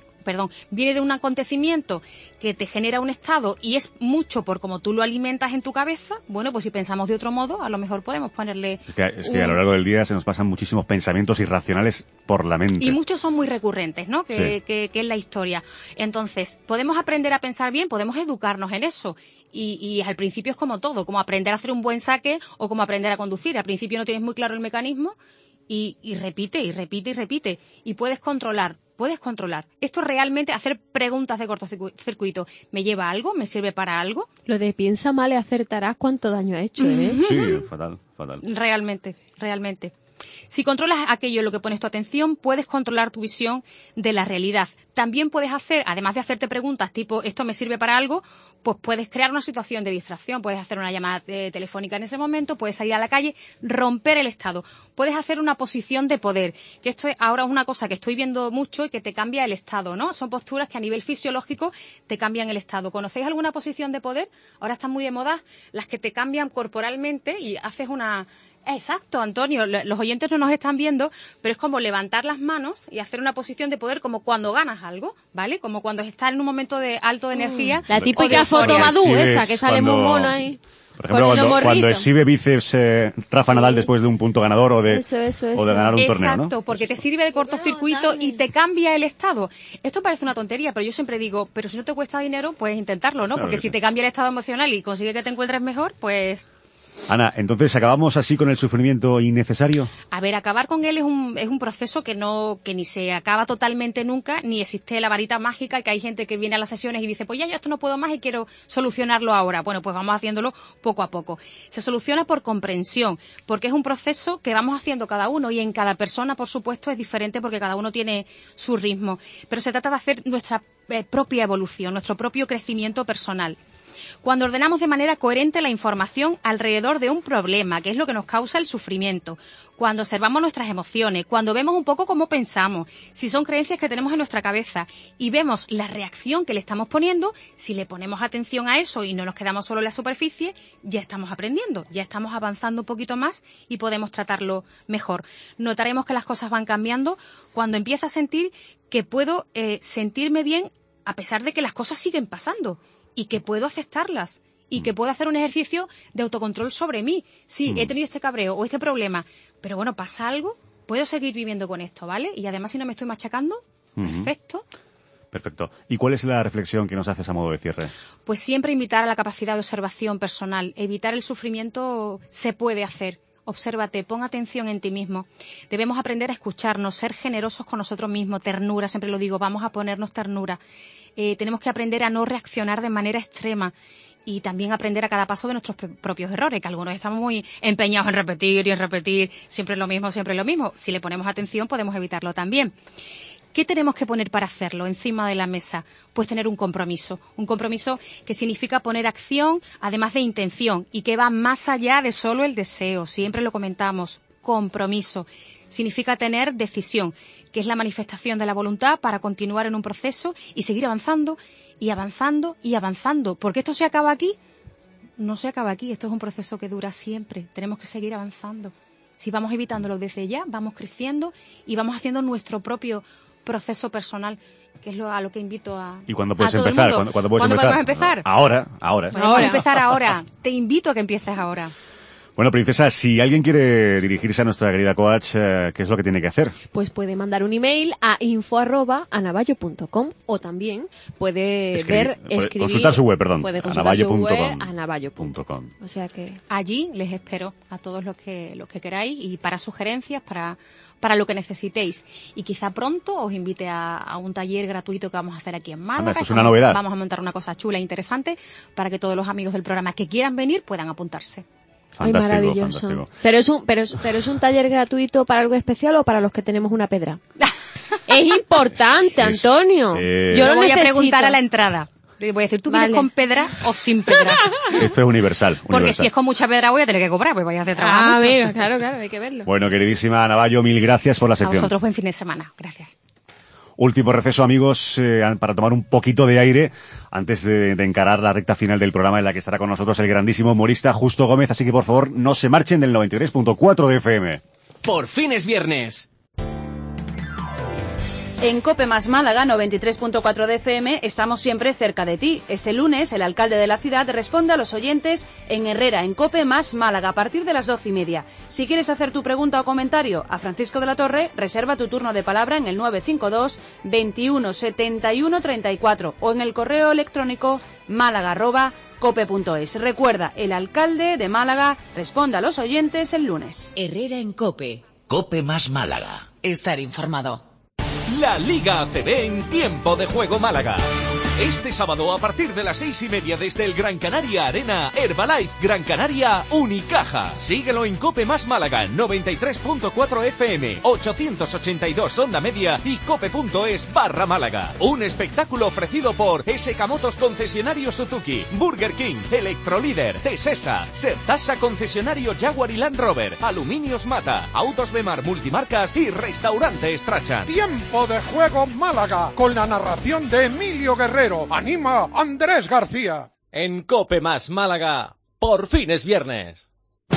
acontecimiento que te genera un estado y es mucho por cómo tú lo alimentas en tu cabeza, bueno, pues si pensamos de otro modo, a lo mejor podemos ponerle... Es que a lo largo del día se nos pasan muchísimos pensamientos irracionales por la mente. Y muchos son muy recurrentes, ¿no? Que es la historia. Entonces, podemos aprender a pensar bien, podemos educarnos en eso. Y al principio es como todo, como aprender a hacer un buen saque o como aprender a conducir. Al principio no tienes muy claro el mecanismo y repite. Y puedes controlar puedes controlar. Esto realmente, hacer preguntas de cortocircuito, ¿me lleva a algo? ¿Me sirve para algo? Lo de piensa mal y acertarás, ¿cuánto daño ha hecho, eh? Sí, fatal. Realmente. Si controlas aquello en lo que pones tu atención, puedes controlar tu visión de la realidad. También puedes hacer, además de hacerte preguntas tipo, ¿esto me sirve para algo?, pues puedes crear una situación de distracción. Puedes hacer una llamada telefónica en ese momento, puedes salir a la calle, romper el estado. Puedes hacer una posición de poder, que esto es ahora una cosa que estoy viendo mucho y que te cambia el estado, ¿no? Son posturas que a nivel fisiológico te cambian el estado. ¿Conocéis alguna posición de poder? Ahora están muy de moda las que te cambian corporalmente y haces una... Exacto, Antonio, los oyentes no nos están viendo, pero es como levantar las manos y hacer una posición de poder como cuando ganas algo, ¿vale? Como cuando estás en un momento de alto de energía. La típica foto Badú, esa que sale muy mona ahí. Por ejemplo, cuando exhibe bíceps Rafa Nadal después de un punto ganador o de ganar un torneo, ¿no? Exacto, porque te sirve de cortocircuito y te cambia el estado. Esto parece una tontería, pero yo siempre digo, pero si no te cuesta dinero, puedes intentarlo, ¿no? Claro, porque si te cambia el estado emocional y consigue que te encuentres mejor, pues... Ana, entonces, ¿acabamos así con el sufrimiento innecesario? A ver, acabar con él es un proceso que ni se acaba totalmente nunca, ni existe la varita mágica, que hay gente que viene a las sesiones y dice, pues ya yo esto no puedo más y quiero solucionarlo ahora. Bueno, pues vamos haciéndolo poco a poco. Se soluciona por comprensión, porque es un proceso que vamos haciendo cada uno y en cada persona, por supuesto, es diferente porque cada uno tiene su ritmo. Pero se trata de hacer nuestra propia evolución, nuestro propio crecimiento personal. Cuando ordenamos de manera coherente la información alrededor de un problema, que es lo que nos causa el sufrimiento, cuando observamos nuestras emociones, cuando vemos un poco cómo pensamos, si son creencias que tenemos en nuestra cabeza y vemos la reacción que le estamos poniendo, si le ponemos atención a eso y no nos quedamos solo en la superficie, ya estamos aprendiendo, ya estamos avanzando un poquito más y podemos tratarlo mejor. Notaremos que las cosas van cambiando cuando empiezo a sentir que puedo sentirme bien a pesar de que las cosas siguen pasando. Y que puedo aceptarlas y que puedo hacer un ejercicio de autocontrol sobre mí. Sí, he tenido este cabreo o este problema, pero bueno, pasa algo, puedo seguir viviendo con esto, ¿vale? Y además si no me estoy machacando, perfecto. Perfecto. ¿Y cuál es la reflexión que nos haces a modo de cierre? Pues siempre invitar a la capacidad de observación personal. Evitar el sufrimiento se puede hacer. Obsérvate, pon atención en ti mismo. Debemos aprender a escucharnos, ser generosos con nosotros mismos, ternura, siempre lo digo, vamos a ponernos ternura. Tenemos que aprender a no reaccionar de manera extrema y también aprender a cada paso de nuestros propios errores, que algunos estamos muy empeñados en repetir, siempre es lo mismo. Si le ponemos atención podemos evitarlo también. ¿Qué tenemos que poner para hacerlo encima de la mesa? Pues tener un compromiso que significa poner acción, además de intención, y que va más allá de solo el deseo, siempre lo comentamos, compromiso. Significa tener decisión, que es la manifestación de la voluntad para continuar en un proceso y seguir avanzando y avanzando y avanzando. ¿Porque esto se acaba aquí? No se acaba aquí, esto es un proceso que dura siempre, tenemos que seguir avanzando. Si vamos evitándolo desde ya, vamos creciendo y vamos haciendo nuestro propio proceso personal, que es a lo que invito a ¿Y cuándo puedes empezar? ¿Cuándo podemos empezar? Ahora. Podemos empezar ahora. Te invito a que empieces ahora. Bueno, princesa, si alguien quiere dirigirse a nuestra querida coach, ¿qué es lo que tiene que hacer? Pues puede mandar un email a info@anaballo.com o también puede escribir, consultar su web, perdón, puede consultar su web, anaballo.com. O sea que allí les espero a todos los que queráis y para sugerencias, para lo que necesitéis. Y quizá pronto os invite a un taller gratuito que vamos a hacer aquí en Málaga. Esto es una novedad. Vamos a montar una cosa chula e interesante para que todos los amigos del programa que quieran venir puedan apuntarse. Fantástico, Ay, maravilloso. Fantástico. Pero es un taller gratuito para algo especial o para los que tenemos una pedra. Es importante, Antonio. Yo lo voy a preguntar a la entrada. Le voy a decir, ¿tú vienes con pedra o sin pedra? Esto es universal. Porque si es con mucha pedra voy a tener que cobrar, pues vaya a hacer trabajo mucho. Mira, claro, hay que verlo. Bueno, queridísima Ana Ballo, mil gracias por la sección. A vosotros buen fin de semana. Gracias. Último receso, amigos, para tomar un poquito de aire antes de encarar la recta final del programa en la que estará con nosotros el grandísimo humorista Justo Gómez. Así que, por favor, no se marchen del 93.4 de FM. Por fin es viernes. En COPE más Málaga 93.4 de FM estamos siempre cerca de ti. Este lunes el alcalde de la ciudad responde a los oyentes en Herrera, en COPE más Málaga, a partir de las 12:30. Si quieres hacer tu pregunta o comentario a Francisco de la Torre, reserva tu turno de palabra en el 952 21 71 34 o en el correo electrónico málaga@cope.es. Recuerda, el alcalde de Málaga responde a los oyentes el lunes. Herrera en COPE. COPE más Málaga. Estar informado. la Liga ACB en Tiempo de Juego Málaga. Este sábado a partir de las 6:30 desde el Gran Canaria Arena, Herbalife Gran Canaria Unicaja. Síguelo en Cope Más Málaga, 93.4 FM, 882 onda media y cope.es/Málaga. Un espectáculo ofrecido por SK Motos Concesionario Suzuki, Burger King, Electrolíder, Tesesa, Sertasa Concesionario Jaguar y Land Rover, Aluminios Mata, Autos Bemar Multimarcas y Restaurante Strachan. Tiempo de Juego Málaga, con la narración de Emilio Guerrero. Anima Andrés García. En Cope Más Málaga, por fin es viernes.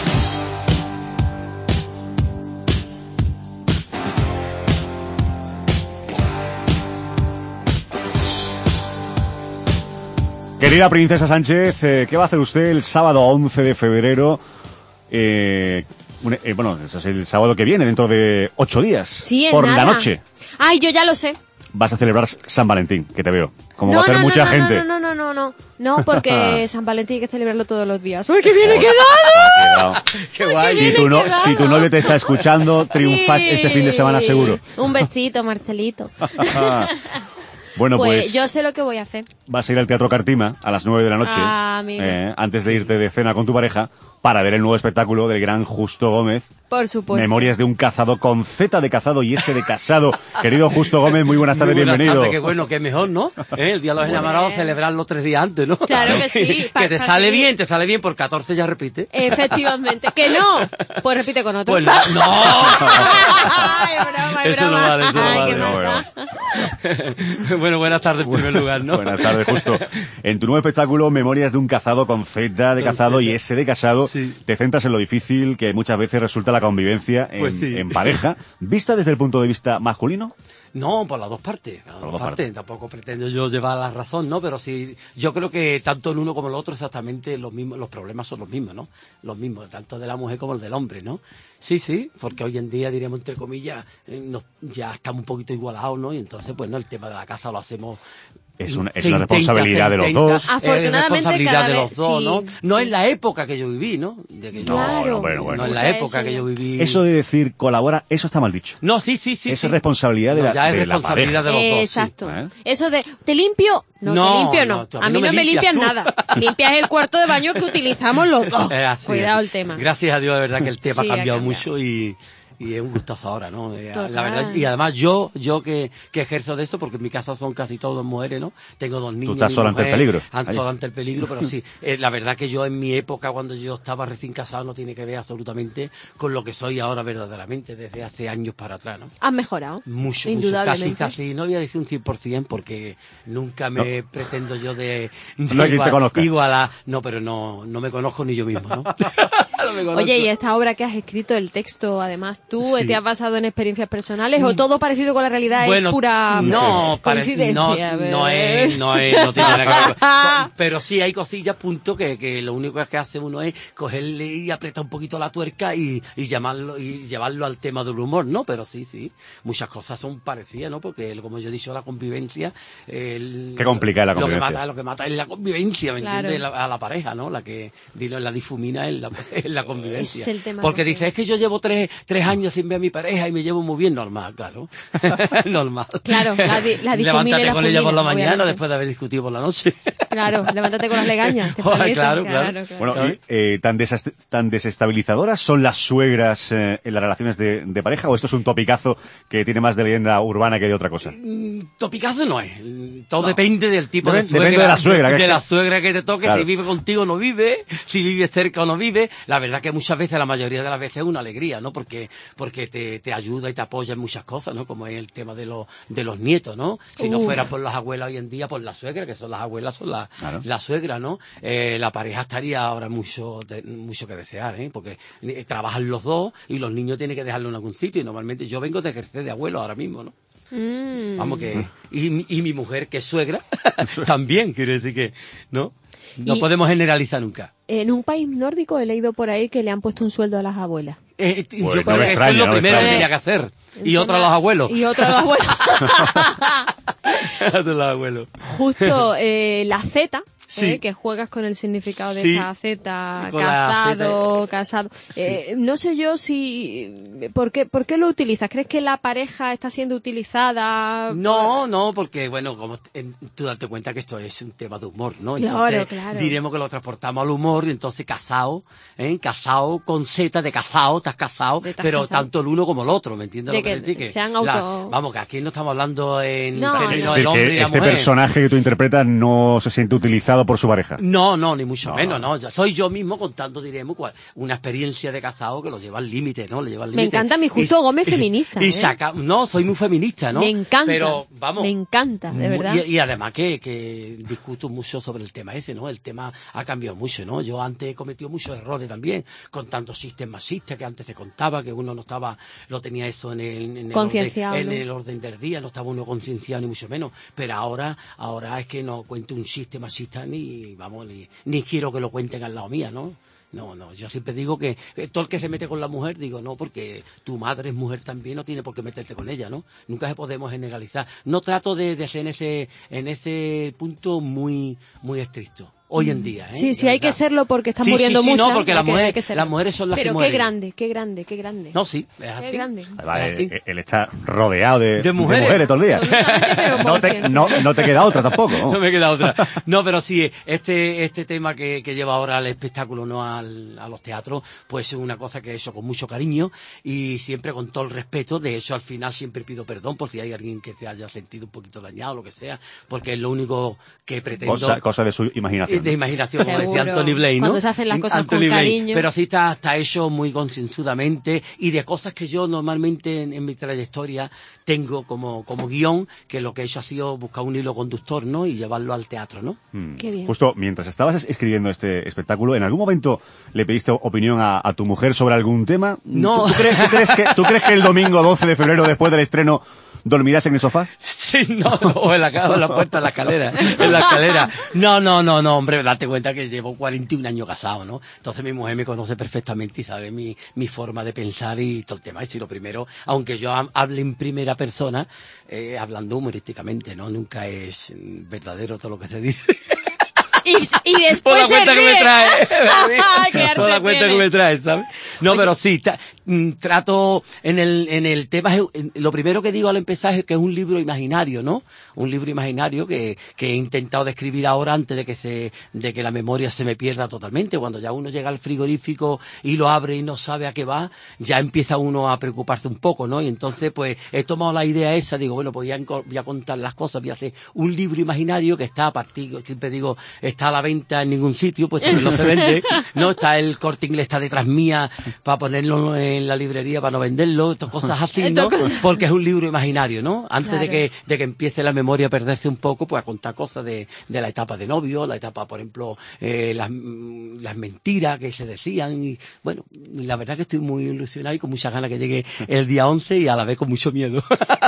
Querida princesa Sánchez, ¿qué va a hacer usted el sábado 11 de febrero? Bueno, eso es el sábado que viene, dentro de 8 días. Sí, por nada. la noche. Ay, yo ya lo sé. Vas a celebrar San Valentín, que te veo. Como va a hacer mucha gente. No, porque San Valentín hay que celebrarlo todos los días. ¡Uy, qué bien he quedado! ¡Qué guay! Si tu novio te está escuchando, triunfas este fin de semana seguro. Un besito, Marcelito. Bueno, pues yo sé lo que voy a hacer. Vas a ir al Teatro Cartima a las 9 de la noche, antes de irte de cena con tu pareja, para ver el nuevo espectáculo del gran Justo Gómez. Por supuesto. Memorias de un cazado, con Z de cazado y S de casado. Querido Justo Gómez, muy buenas tardes, bienvenido. Buenas tardes, qué bueno, qué mejor, ¿no? El Día de los Enamorados, celebrarlo 3 días antes, ¿no? Claro que sí. Que te sale bien, por 14 ya repite. Efectivamente. ¿Que no? Pues repite con otro. Pues no. Ay, broma, eso no vale, eso no vale. Bueno. Bueno, buenas tardes en primer lugar, ¿no? Buenas tardes, Justo. En tu nuevo espectáculo, Memorias de un cazado, con Z de cazado y S de casado, te centras en lo difícil que muchas veces resulta la convivencia en pareja, vista desde el punto de vista masculino. No, por las dos partes. Tampoco pretendo yo llevar la razón, ¿no? Pero sí, yo creo que tanto en uno como en el otro exactamente los mismos, los problemas son los mismos, ¿no? Los mismos, tanto de la mujer como el del hombre, ¿no? Sí, porque hoy en día, diríamos entre comillas, ya estamos un poquito igualados, ¿no? Y entonces, pues no, el tema de la caza lo hacemos. Es una responsabilidad de los dos. Afortunadamente, es responsabilidad de los dos, sí, ¿no? No sí. es la época que yo viví, ¿no? No es la época que yo viví. Eso de decir colabora, eso está mal dicho. No, sí. Eso es responsabilidad de la pareja. Ya es responsabilidad de los dos. Exacto. Sí. Eso de, ¿te limpio? No, te limpio no. A mí no me limpias nada. Limpias el cuarto de baño que utilizamos los dos. Cuidado el tema. Gracias a Dios, de verdad que el tema ha cambiado mucho y es un gustazo ahora, ¿no? La verdad, y además yo que ejerzo de eso, porque en mi casa son casi todos mujeres, ¿no? Tengo 2 niños. Tú estás sola ante el peligro. Sola ante el peligro, pero sí. La verdad que yo en mi época, cuando yo estaba recién casado, no tiene que ver absolutamente con lo que soy ahora verdaderamente, desde hace años para atrás, ¿no? Has mejorado. Mucho. Casi, no voy a decir un 100%, porque nunca me pretendo yo de igualar. No, pero no me conozco ni yo mismo, ¿no? Oye, y esta obra que has escrito, el texto, además, ¿tú te has basado en experiencias personales o todo parecido con la realidad es pura coincidencia? No tiene nada que ver. Pero sí hay cosillas, que lo único que hace uno es cogerle y apretar un poquito la tuerca y llevarlo al tema del humor, ¿no? Pero sí, muchas cosas son parecidas, ¿no? Porque, como yo he dicho, la convivencia... Qué complicada la convivencia. Lo que mata es la convivencia, ¿me entiendes? A la pareja, ¿no? La difumina es la convivencia. Es el tema. Porque dice, es que yo llevo 3 años sin ver a mi pareja y me llevo muy bien, normal, claro. Normal. Claro, la difumina. Levántate con ella por la mañana, obviamente, después de haber discutido por la noche. Claro, levántate con las legañas. Claro. Bueno, ¿tan desestabilizadoras son las suegras en las relaciones de pareja, o esto es un topicazo que tiene más de leyenda urbana que de otra cosa? Topicazo no es. Todo depende del tipo de suegra. Depende de la suegra. De la suegra que te toque, si vive contigo o no vive, si vive cerca o no vive. La verdad que muchas veces, la mayoría de las veces, es una alegría, ¿no? Porque te ayuda y te apoya en muchas cosas, ¿no? Como es el tema de los nietos, ¿no? Si no fuera por las abuelas hoy en día, por la suegra, que son las abuelas, son la suegra, ¿no? La pareja estaría ahora mucho que desear, ¿eh? Porque trabajan los dos y los niños tienen que dejarlo en algún sitio, y normalmente yo vengo de ejercer de abuelo ahora mismo, ¿no? Vamos que... Y mi mujer, que es suegra, también, quiere decir que, ¿no? No podemos generalizar nunca. En un país nórdico he leído por ahí que le han puesto un sueldo a las abuelas. Yo creo que eso es lo primero que tenía que hacer. Y otro a los abuelos. Justo la Z, Sí. Que juegas con el significado de Sí. esa Z, Con la casado. No sé yo si... ¿Por qué lo utilizas? ¿Crees que la pareja está siendo utilizada? No, porque, bueno, como tú date cuenta que esto es un tema de humor, ¿no? Entonces, Claro. diremos que lo transportamos al humor, y entonces casado con Z, de casado, estás casado, De estás pero casado. tanto el uno como el otro, ¿me entiendes De lo que que decir? Que sean auto- vamos, que aquí no estamos hablando en No, términos no. del hombre y la este mujer. personaje que tú interpretas no se siente utilizado por su pareja. No, ni mucho menos, no. Soy yo mismo contando, diremos, una experiencia de casado que lo lleva al límite, ¿no? Me encanta mi Justo Gómez feminista. Y no, soy muy feminista, ¿no? Me encanta. Pero, vamos. Me encanta, de verdad. Y además que discuto mucho sobre el tema ese, ¿no? El tema ha cambiado mucho, ¿no? Yo antes he cometido muchos errores también, con tantos chistes machistas que antes se contaba, que uno no tenía eso en el Concienciado, orden, ¿no? en el orden del día, no estaba uno concienciado ni mucho menos. Pero ahora es que no cuento un chiste machista ni quiero que lo cuenten al lado mía, ¿no? No, yo siempre digo que todo el que se mete con la mujer, digo, no, porque tu madre es mujer también, no tiene por qué meterte con ella, ¿no? Nunca se podemos generalizar. No trato de ser en ese punto muy, muy estricto. Hoy en día, ¿eh? Sí, hay que serlo porque están muriendo sí, muchas. no, porque las hay que serlo. mujeres son las Pero que mueren. qué grande. No, sí, es así. Qué grande. Vale, él está rodeado de mujeres todo el día. No te queda otra tampoco. No me queda otra. No, pero sí, este tema que lleva ahora al espectáculo, no a los teatros, pues es una cosa que he hecho con mucho cariño y siempre con todo el respeto. De hecho, al final siempre pido perdón por si hay alguien que se haya sentido un poquito dañado o lo que sea, porque es lo único que pretendo. Cosa de su imaginación. De imaginación, como decía Seguro. Anthony Blaine, ¿no? Cuando se hacen las cosas Anthony con Blaine. cariño. Pero sí está hecho muy concienzudamente y de cosas que yo normalmente en mi trayectoria tengo como guión, que lo que he hecho ha sido buscar un hilo conductor, ¿no? Y llevarlo al teatro, ¿no? Qué bien. Justo mientras estabas escribiendo este espectáculo, ¿en algún momento le pediste opinión a tu mujer sobre algún tema? No. ¿Tú crees que el domingo 12 de febrero, después del estreno, dormirás en el sofá? Sí, o en la puerta, en la escalera. No, hombre, date cuenta que llevo 41 años casado, ¿no? Entonces mi mujer me conoce perfectamente y sabe mi forma de pensar y todo el tema. Y lo primero, aunque yo hable en primera persona, hablando humorísticamente, ¿no? Nunca es verdadero todo lo que se dice. Y después por la se cuenta que ríe. me trae. Por la cuenta que me trae, ¿sabes? No, oye, pero sí, trato en el tema, lo primero que digo al empezar es que es un libro imaginario, ¿no? Un libro imaginario que he intentado describir ahora antes de que la memoria se me pierda totalmente. Cuando ya uno llega al frigorífico y lo abre y no sabe a qué va, ya empieza uno a preocuparse un poco, ¿no? Y entonces, pues, he tomado la idea esa, digo, bueno, pues voy a contar las cosas, voy a hacer un libro imaginario que está a partir, siempre digo, está a la venta en ningún sitio, pues también no se vende, ¿no? Está el Corte Inglés, está detrás mía para ponerlo en la librería para no venderlo, cosas así, ¿no? Porque es un libro imaginario, ¿no? Antes de que empiece la memoria a perderse un poco, pues a contar cosas de la etapa de novio, la etapa, por ejemplo, las mentiras que se decían, y bueno, la verdad que estoy muy ilusionado y con muchas ganas que llegue el día 11 y a la vez con mucho miedo.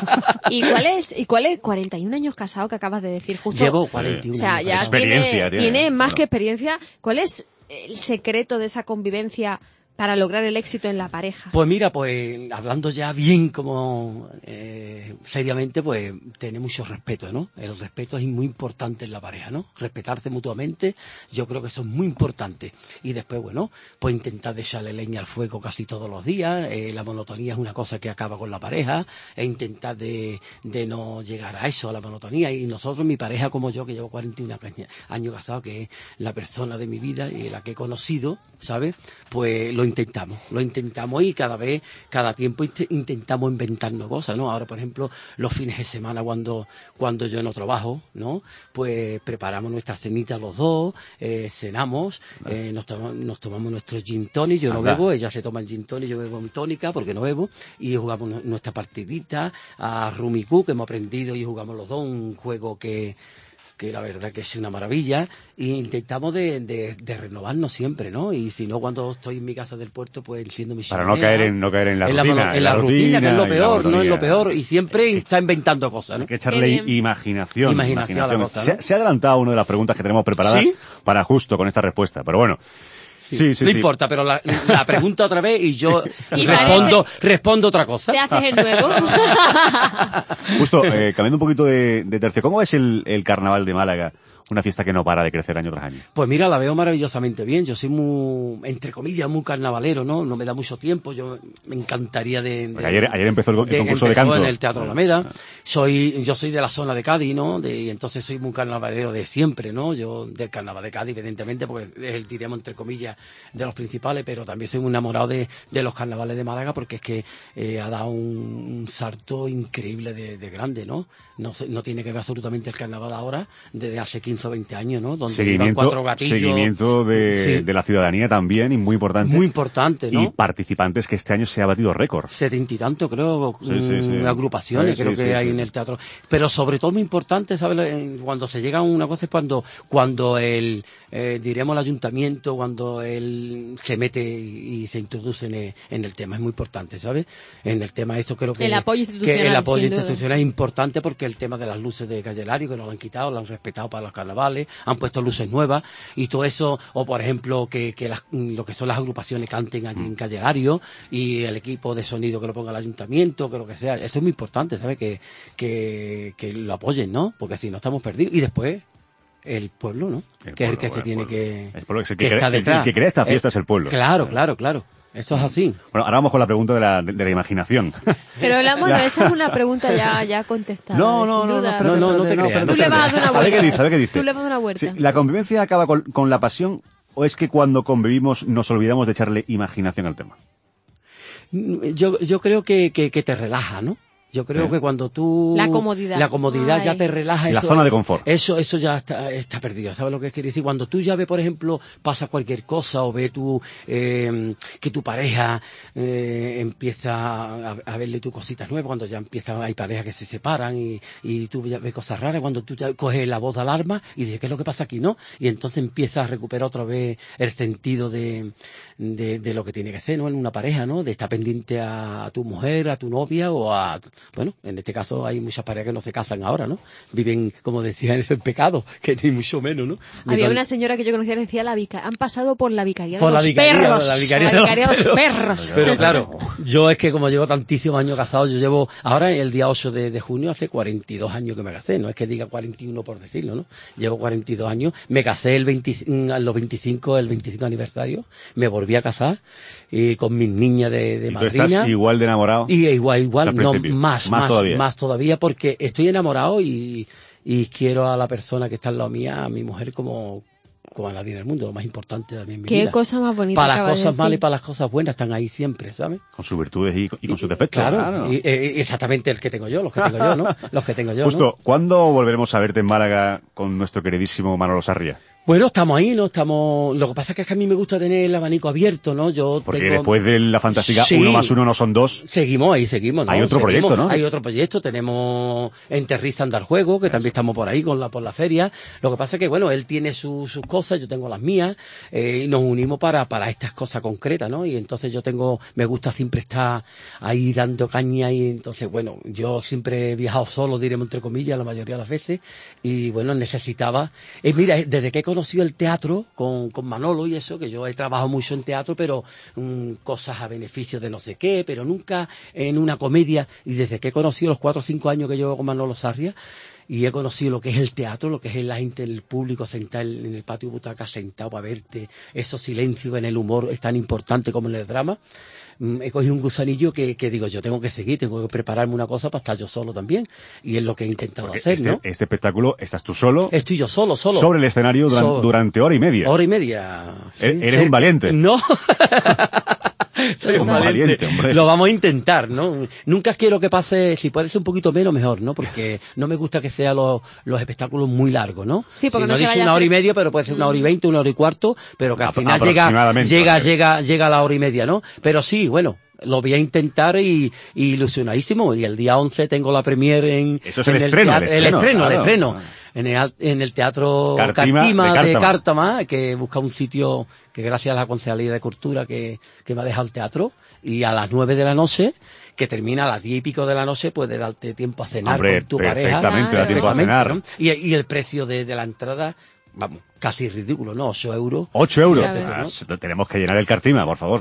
¿Y cuál es 41 años casado que acabas de decir justo? Llevo 41 años. O sea, ya tiene más que experiencia. ¿Cuál es el secreto de esa convivencia para lograr el éxito en la pareja? Pues mira, pues hablando ya bien como seriamente, pues tener mucho respeto, ¿no? El respeto es muy importante en la pareja, ¿no? Respetarse mutuamente, yo creo que eso es muy importante. Y después, bueno, pues intentar echarle leña al fuego casi todos los días. La monotonía es una cosa que acaba con la pareja, e intentar de no llegar a eso, a la monotonía. Y nosotros, mi pareja como yo, que llevo 41 años casado, que es la persona de mi vida y la que he conocido, ¿sabes? Pues lo intentamos y cada tiempo intentamos inventarnos cosas, ¿no? Ahora, por ejemplo, los fines de semana cuando yo no trabajo, ¿no? Pues preparamos nuestras cenitas los dos, cenamos, nos tomamos nuestro gin tonic, yo no bebo, ella se toma el gin tonic, yo bebo mi tónica porque no bebo, y jugamos nuestra partidita a Rummikub, que hemos aprendido, y jugamos los dos un juego que la verdad que es una maravilla, e intentamos de renovarnos siempre, ¿no? Y si no, cuando estoy en mi casa del puerto, pues enciendo mi chimenea. Para no caer en la rutina. En la rutina, que es lo peor, ¿no? Es lo peor, y siempre está inventando cosas, ¿no? Hay que echarle imaginación. A la cosa, ¿no? Se ha adelantado una de las preguntas que tenemos preparadas para justo con esta respuesta, pero bueno. Sí. No importa, pero la pregunta otra vez y yo respondo otra cosa. ¿Te haces el nuevo? Justo, cambiando un poquito de tercio, ¿cómo es el carnaval de Málaga una fiesta que no para de crecer año tras año? Pues mira, la veo maravillosamente bien. Yo soy muy, entre comillas, muy carnavalero, ¿no? No me da mucho tiempo. Yo me encantaría ayer empezó el concurso de canto. En el Teatro Alameda. Yo soy de la zona de Cádiz, ¿no? Y entonces soy muy carnavalero de siempre, ¿no? Yo del carnaval de Cádiz, evidentemente, porque es el, diríamos, entre comillas, de los principales, pero también soy muy enamorado de los carnavales de Málaga, porque es que ha dado un salto increíble de grande, ¿no? No tiene que ver absolutamente el carnaval ahora, desde hace 15 o 20 años, ¿no? Donde iban 4 gatillos. Seguimiento de la ciudadanía también, y muy importante. Muy importante, ¿no? Y participantes, que este año se ha batido récord. 70 y tanto, creo, sí. agrupaciones, creo que hay en el teatro. Pero sobre todo muy importante, ¿sabes? Cuando se llega a una cosa es cuando el ayuntamiento, cuando él se mete y se introduce en el tema. Es muy importante, ¿sabes? En el tema esto creo que el apoyo institucional, el apoyo institucional es importante, porque el tema de las luces de Calle Lario, que no lo han quitado, lo han respetado para los carnavales, han puesto luces nuevas y todo eso, o por ejemplo que lo que son las agrupaciones canten allí en Calle Lario, y el equipo de sonido que lo ponga el ayuntamiento, que lo que sea. Esto es muy importante, ¿sabes? Que lo apoyen, ¿no? Porque si no estamos perdidos. Y después el pueblo, ¿no? Que es el que se tiene que... El pueblo que está detrás. El que crea esta fiesta es el pueblo. Claro. Eso es así. Bueno, ahora vamos con la pregunta de la imaginación. Pero esa es una pregunta ya contestada. No te creas. Tú le vas a dar una vuelta. A ver qué dice. Tú le vas a dar una vuelta. Sí, ¿la convivencia acaba con la pasión, o es que cuando convivimos nos olvidamos de echarle imaginación al tema? Yo creo que te relaja, ¿no? Yo creo que cuando tú... La comodidad ya te relaja. La zona de confort. Eso ya está perdido. ¿Sabes lo que quiere decir? Cuando tú ya ves, por ejemplo, pasa cualquier cosa, o ves que tu pareja empieza a verle tus cositas nuevas, cuando ya hay parejas que se separan y tú ya ves cosas raras, cuando tú ya coges la voz de alarma y dices, ¿qué es lo que pasa aquí, no? Y entonces empiezas a recuperar otra vez el sentido de lo que tiene que ser, ¿no? En una pareja, ¿no? De estar pendiente a tu mujer, a tu novia, o a... Bueno, en este caso hay muchas parejas que no se casan ahora, ¿no? Viven, como decía, en ese pecado, que ni mucho menos, ¿no? Había una señora que yo conocía que decía han pasado por la vicaría de los perros. La vicaría de los perros. Pero claro, yo es que como llevo tantísimos años casado, yo llevo, ahora el día 8 de junio, hace 42 años que me casé, no es que diga 41 por decirlo, ¿no? Llevo 42 años, me casé el 25 aniversario, me volví a casar con mis niñas de madrina. ¿Tú estás igual de enamorado? Y igual, no, más todavía, porque estoy enamorado y quiero a la persona que está al lado mía, a mi mujer, como a nadie en el mundo, lo más importante también en mi vida. Qué cosa más bonita. Para las cosas malas y para las cosas buenas están ahí siempre, ¿sabes? Con sus virtudes y con sus defectos. Claro. Y, exactamente los que tengo yo, ¿no? Los que tengo yo, Justo, ¿no? ¿cuándo volveremos a verte en Málaga con nuestro queridísimo Manolo Sarria? Bueno, estamos ahí, ¿no? Lo que pasa es que a mí me gusta tener el abanico abierto, ¿no? Porque después de la fantástica 1 más 1 no son 2. Seguimos, ¿no? Hay otro proyecto, ¿no? Hay otro proyecto, tenemos Enterriza Andar Juego, que también estamos por ahí por la feria. Lo que pasa es que, bueno, él tiene sus cosas, yo tengo las mías, y nos unimos para estas cosas concretas, ¿no? Y entonces me gusta siempre estar ahí dando caña, y entonces, bueno, yo siempre he viajado solo, diremos entre comillas, la mayoría de las veces, y bueno, necesitaba, mira, desde que he conocido el teatro con Manolo y eso, que yo he trabajado mucho en teatro, pero cosas a beneficio de no sé qué, pero nunca en una comedia, y desde que he conocido los 4 o 5 años que llevo con Manolo Sarria, y he conocido lo que es el teatro, lo que es la gente, el público sentado en el patio de butaca, sentado para verte, esos silencios en el humor es tan importante como en el drama. He cogido un gusanillo que digo, yo tengo que seguir, tengo que prepararme una cosa para estar yo solo también, y es lo que he intentado hacer, ¿no? Este espectáculo, ¿estás tú solo? Estoy yo solo. Sobre el escenario durante hora y media. Hora y media. ¿Eres un valiente? No. Soy un valiente, hombre. Lo vamos a intentar, ¿no? Nunca quiero que pase, si puede ser un poquito menos, mejor, ¿no? Porque no me gusta que sean los espectáculos muy largos, ¿no? Sí, porque si no dice 1 hora y media, pero puede ser 1 hora y 20, 1 hora y cuarto, pero que al final llega a la hora y media, ¿no? Pero sí, bueno, lo voy a intentar y ilusionadísimo. Y el día 11 tengo la premiere en... Eso es el estreno. El estreno. En el Teatro Cartima de Cártama, que busca un sitio que gracias a la Concejalía de Cultura que me ha dejado el teatro, y a las 9 de la noche, que termina a las 10 y pico de la noche, puede darte tiempo a cenar con tu pareja. Perfectamente, da tiempo a cenar. ¿no? Y el precio de la entrada, vamos, casi ridículo, ¿no? 8 euros. 8 euros. ¿no? Tenemos que llenar el Cartima, por favor.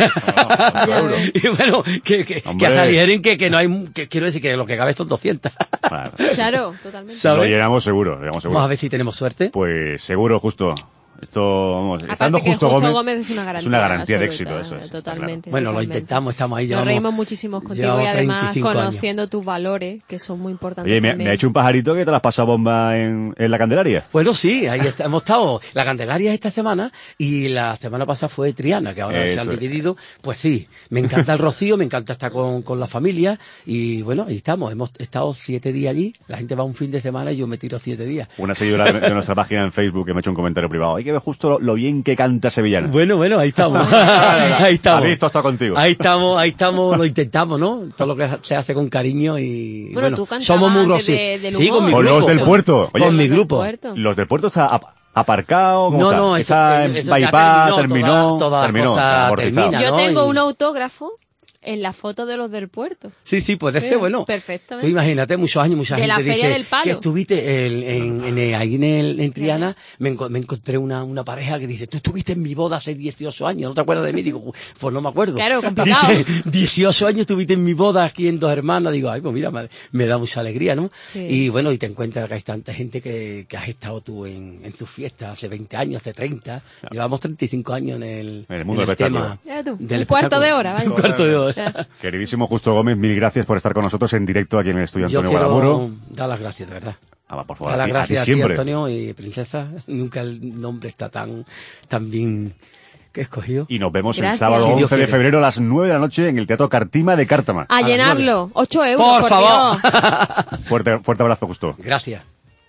Y bueno, que alieren que no hay, que quiero decir que lo que cabe son 200. Claro, totalmente. Lo llenamos seguro, Vamos a ver si tenemos suerte. Pues seguro, justo. Esto, vamos, Aparte estando que Justo Gómez es una garantía de éxito, eso es. Totalmente. Bueno, lo intentamos, estamos ahí. Nos reímos muchísimo contigo y además conociendo años. Tus valores, que son muy importantes. Oye, me ha hecho un pajarito que te las pasado bomba en la Candelaria. Bueno, sí, ahí hemos estado. La Candelaria esta semana y la semana pasada fue Triana, que ahora se han dividido. Pues sí, me encanta el rocío, me encanta estar con la familia y bueno, ahí estamos. Hemos estado 7 días allí, la gente va un fin de semana y yo me tiro 7 días. Una seguidora de nuestra página en Facebook que me ha hecho un comentario privado. Hay que ver justo lo bien que canta Sevillana. Bueno, ahí estamos. Ahí estamos. ¿Has visto? Está contigo. Ahí estamos, lo intentamos, ¿no? Todo lo que se hace con cariño y bueno, tú cantabas somos muy rocíos. Sí, con los del puerto. Oye, con mi grupo. Los del puerto está aparcado. No, está en bypass, terminó. Toda termina, yo tengo un autógrafo en la foto de los del puerto. Sí, puede ser, bueno. Perfectamente. Tú imagínate, muchos años, mucha gente dice del Palo. que estuviste ahí en Triana, me encontré una pareja que dice, tú estuviste en mi boda hace 18 años, ¿no te acuerdas de mí? Digo, pues no me acuerdo. Claro, complicado. Dice, 18 años estuviste en mi boda aquí en Dos Hermanas. Digo, ay, pues mira, me da mucha alegría, ¿no? Sí. Y bueno, y te encuentras que hay tanta gente que has estado tú en tus fiestas hace 20 años, hace 30. Claro. Llevamos 35 años en el mundo del tema del un cuarto de hora, vaya. Un cuarto de hora. Queridísimo Justo Gómez, mil gracias por estar con nosotros en directo aquí en el estudio Antonio Guadamuro. Yo quiero dar las gracias, de verdad. Por favor, dar las gracias a ti siempre. Antonio y Princesa. Nunca el nombre está tan bien que escogido. Y nos vemos el sábado 11 de febrero a las 9 de la noche en el Teatro Cartima de Cártama. A llenarlo. 8 euros, por favor. Fuerte abrazo, Justo. Gracias.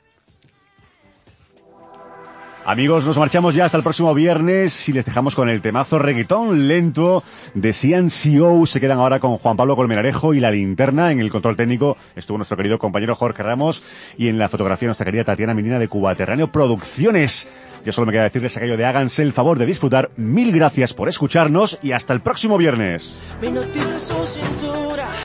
Amigos, nos marchamos ya hasta el próximo viernes y les dejamos con el temazo reggaetón lento de CNCO. Se quedan ahora con Juan Pablo Colmenarejo y La Linterna. En el control técnico estuvo nuestro querido compañero Jorge Ramos y en la fotografía nuestra querida Tatiana Menina de Cubaterráneo Producciones. Ya solo me queda decirles aquello de háganse el favor de disfrutar. Mil gracias por escucharnos y hasta el próximo viernes.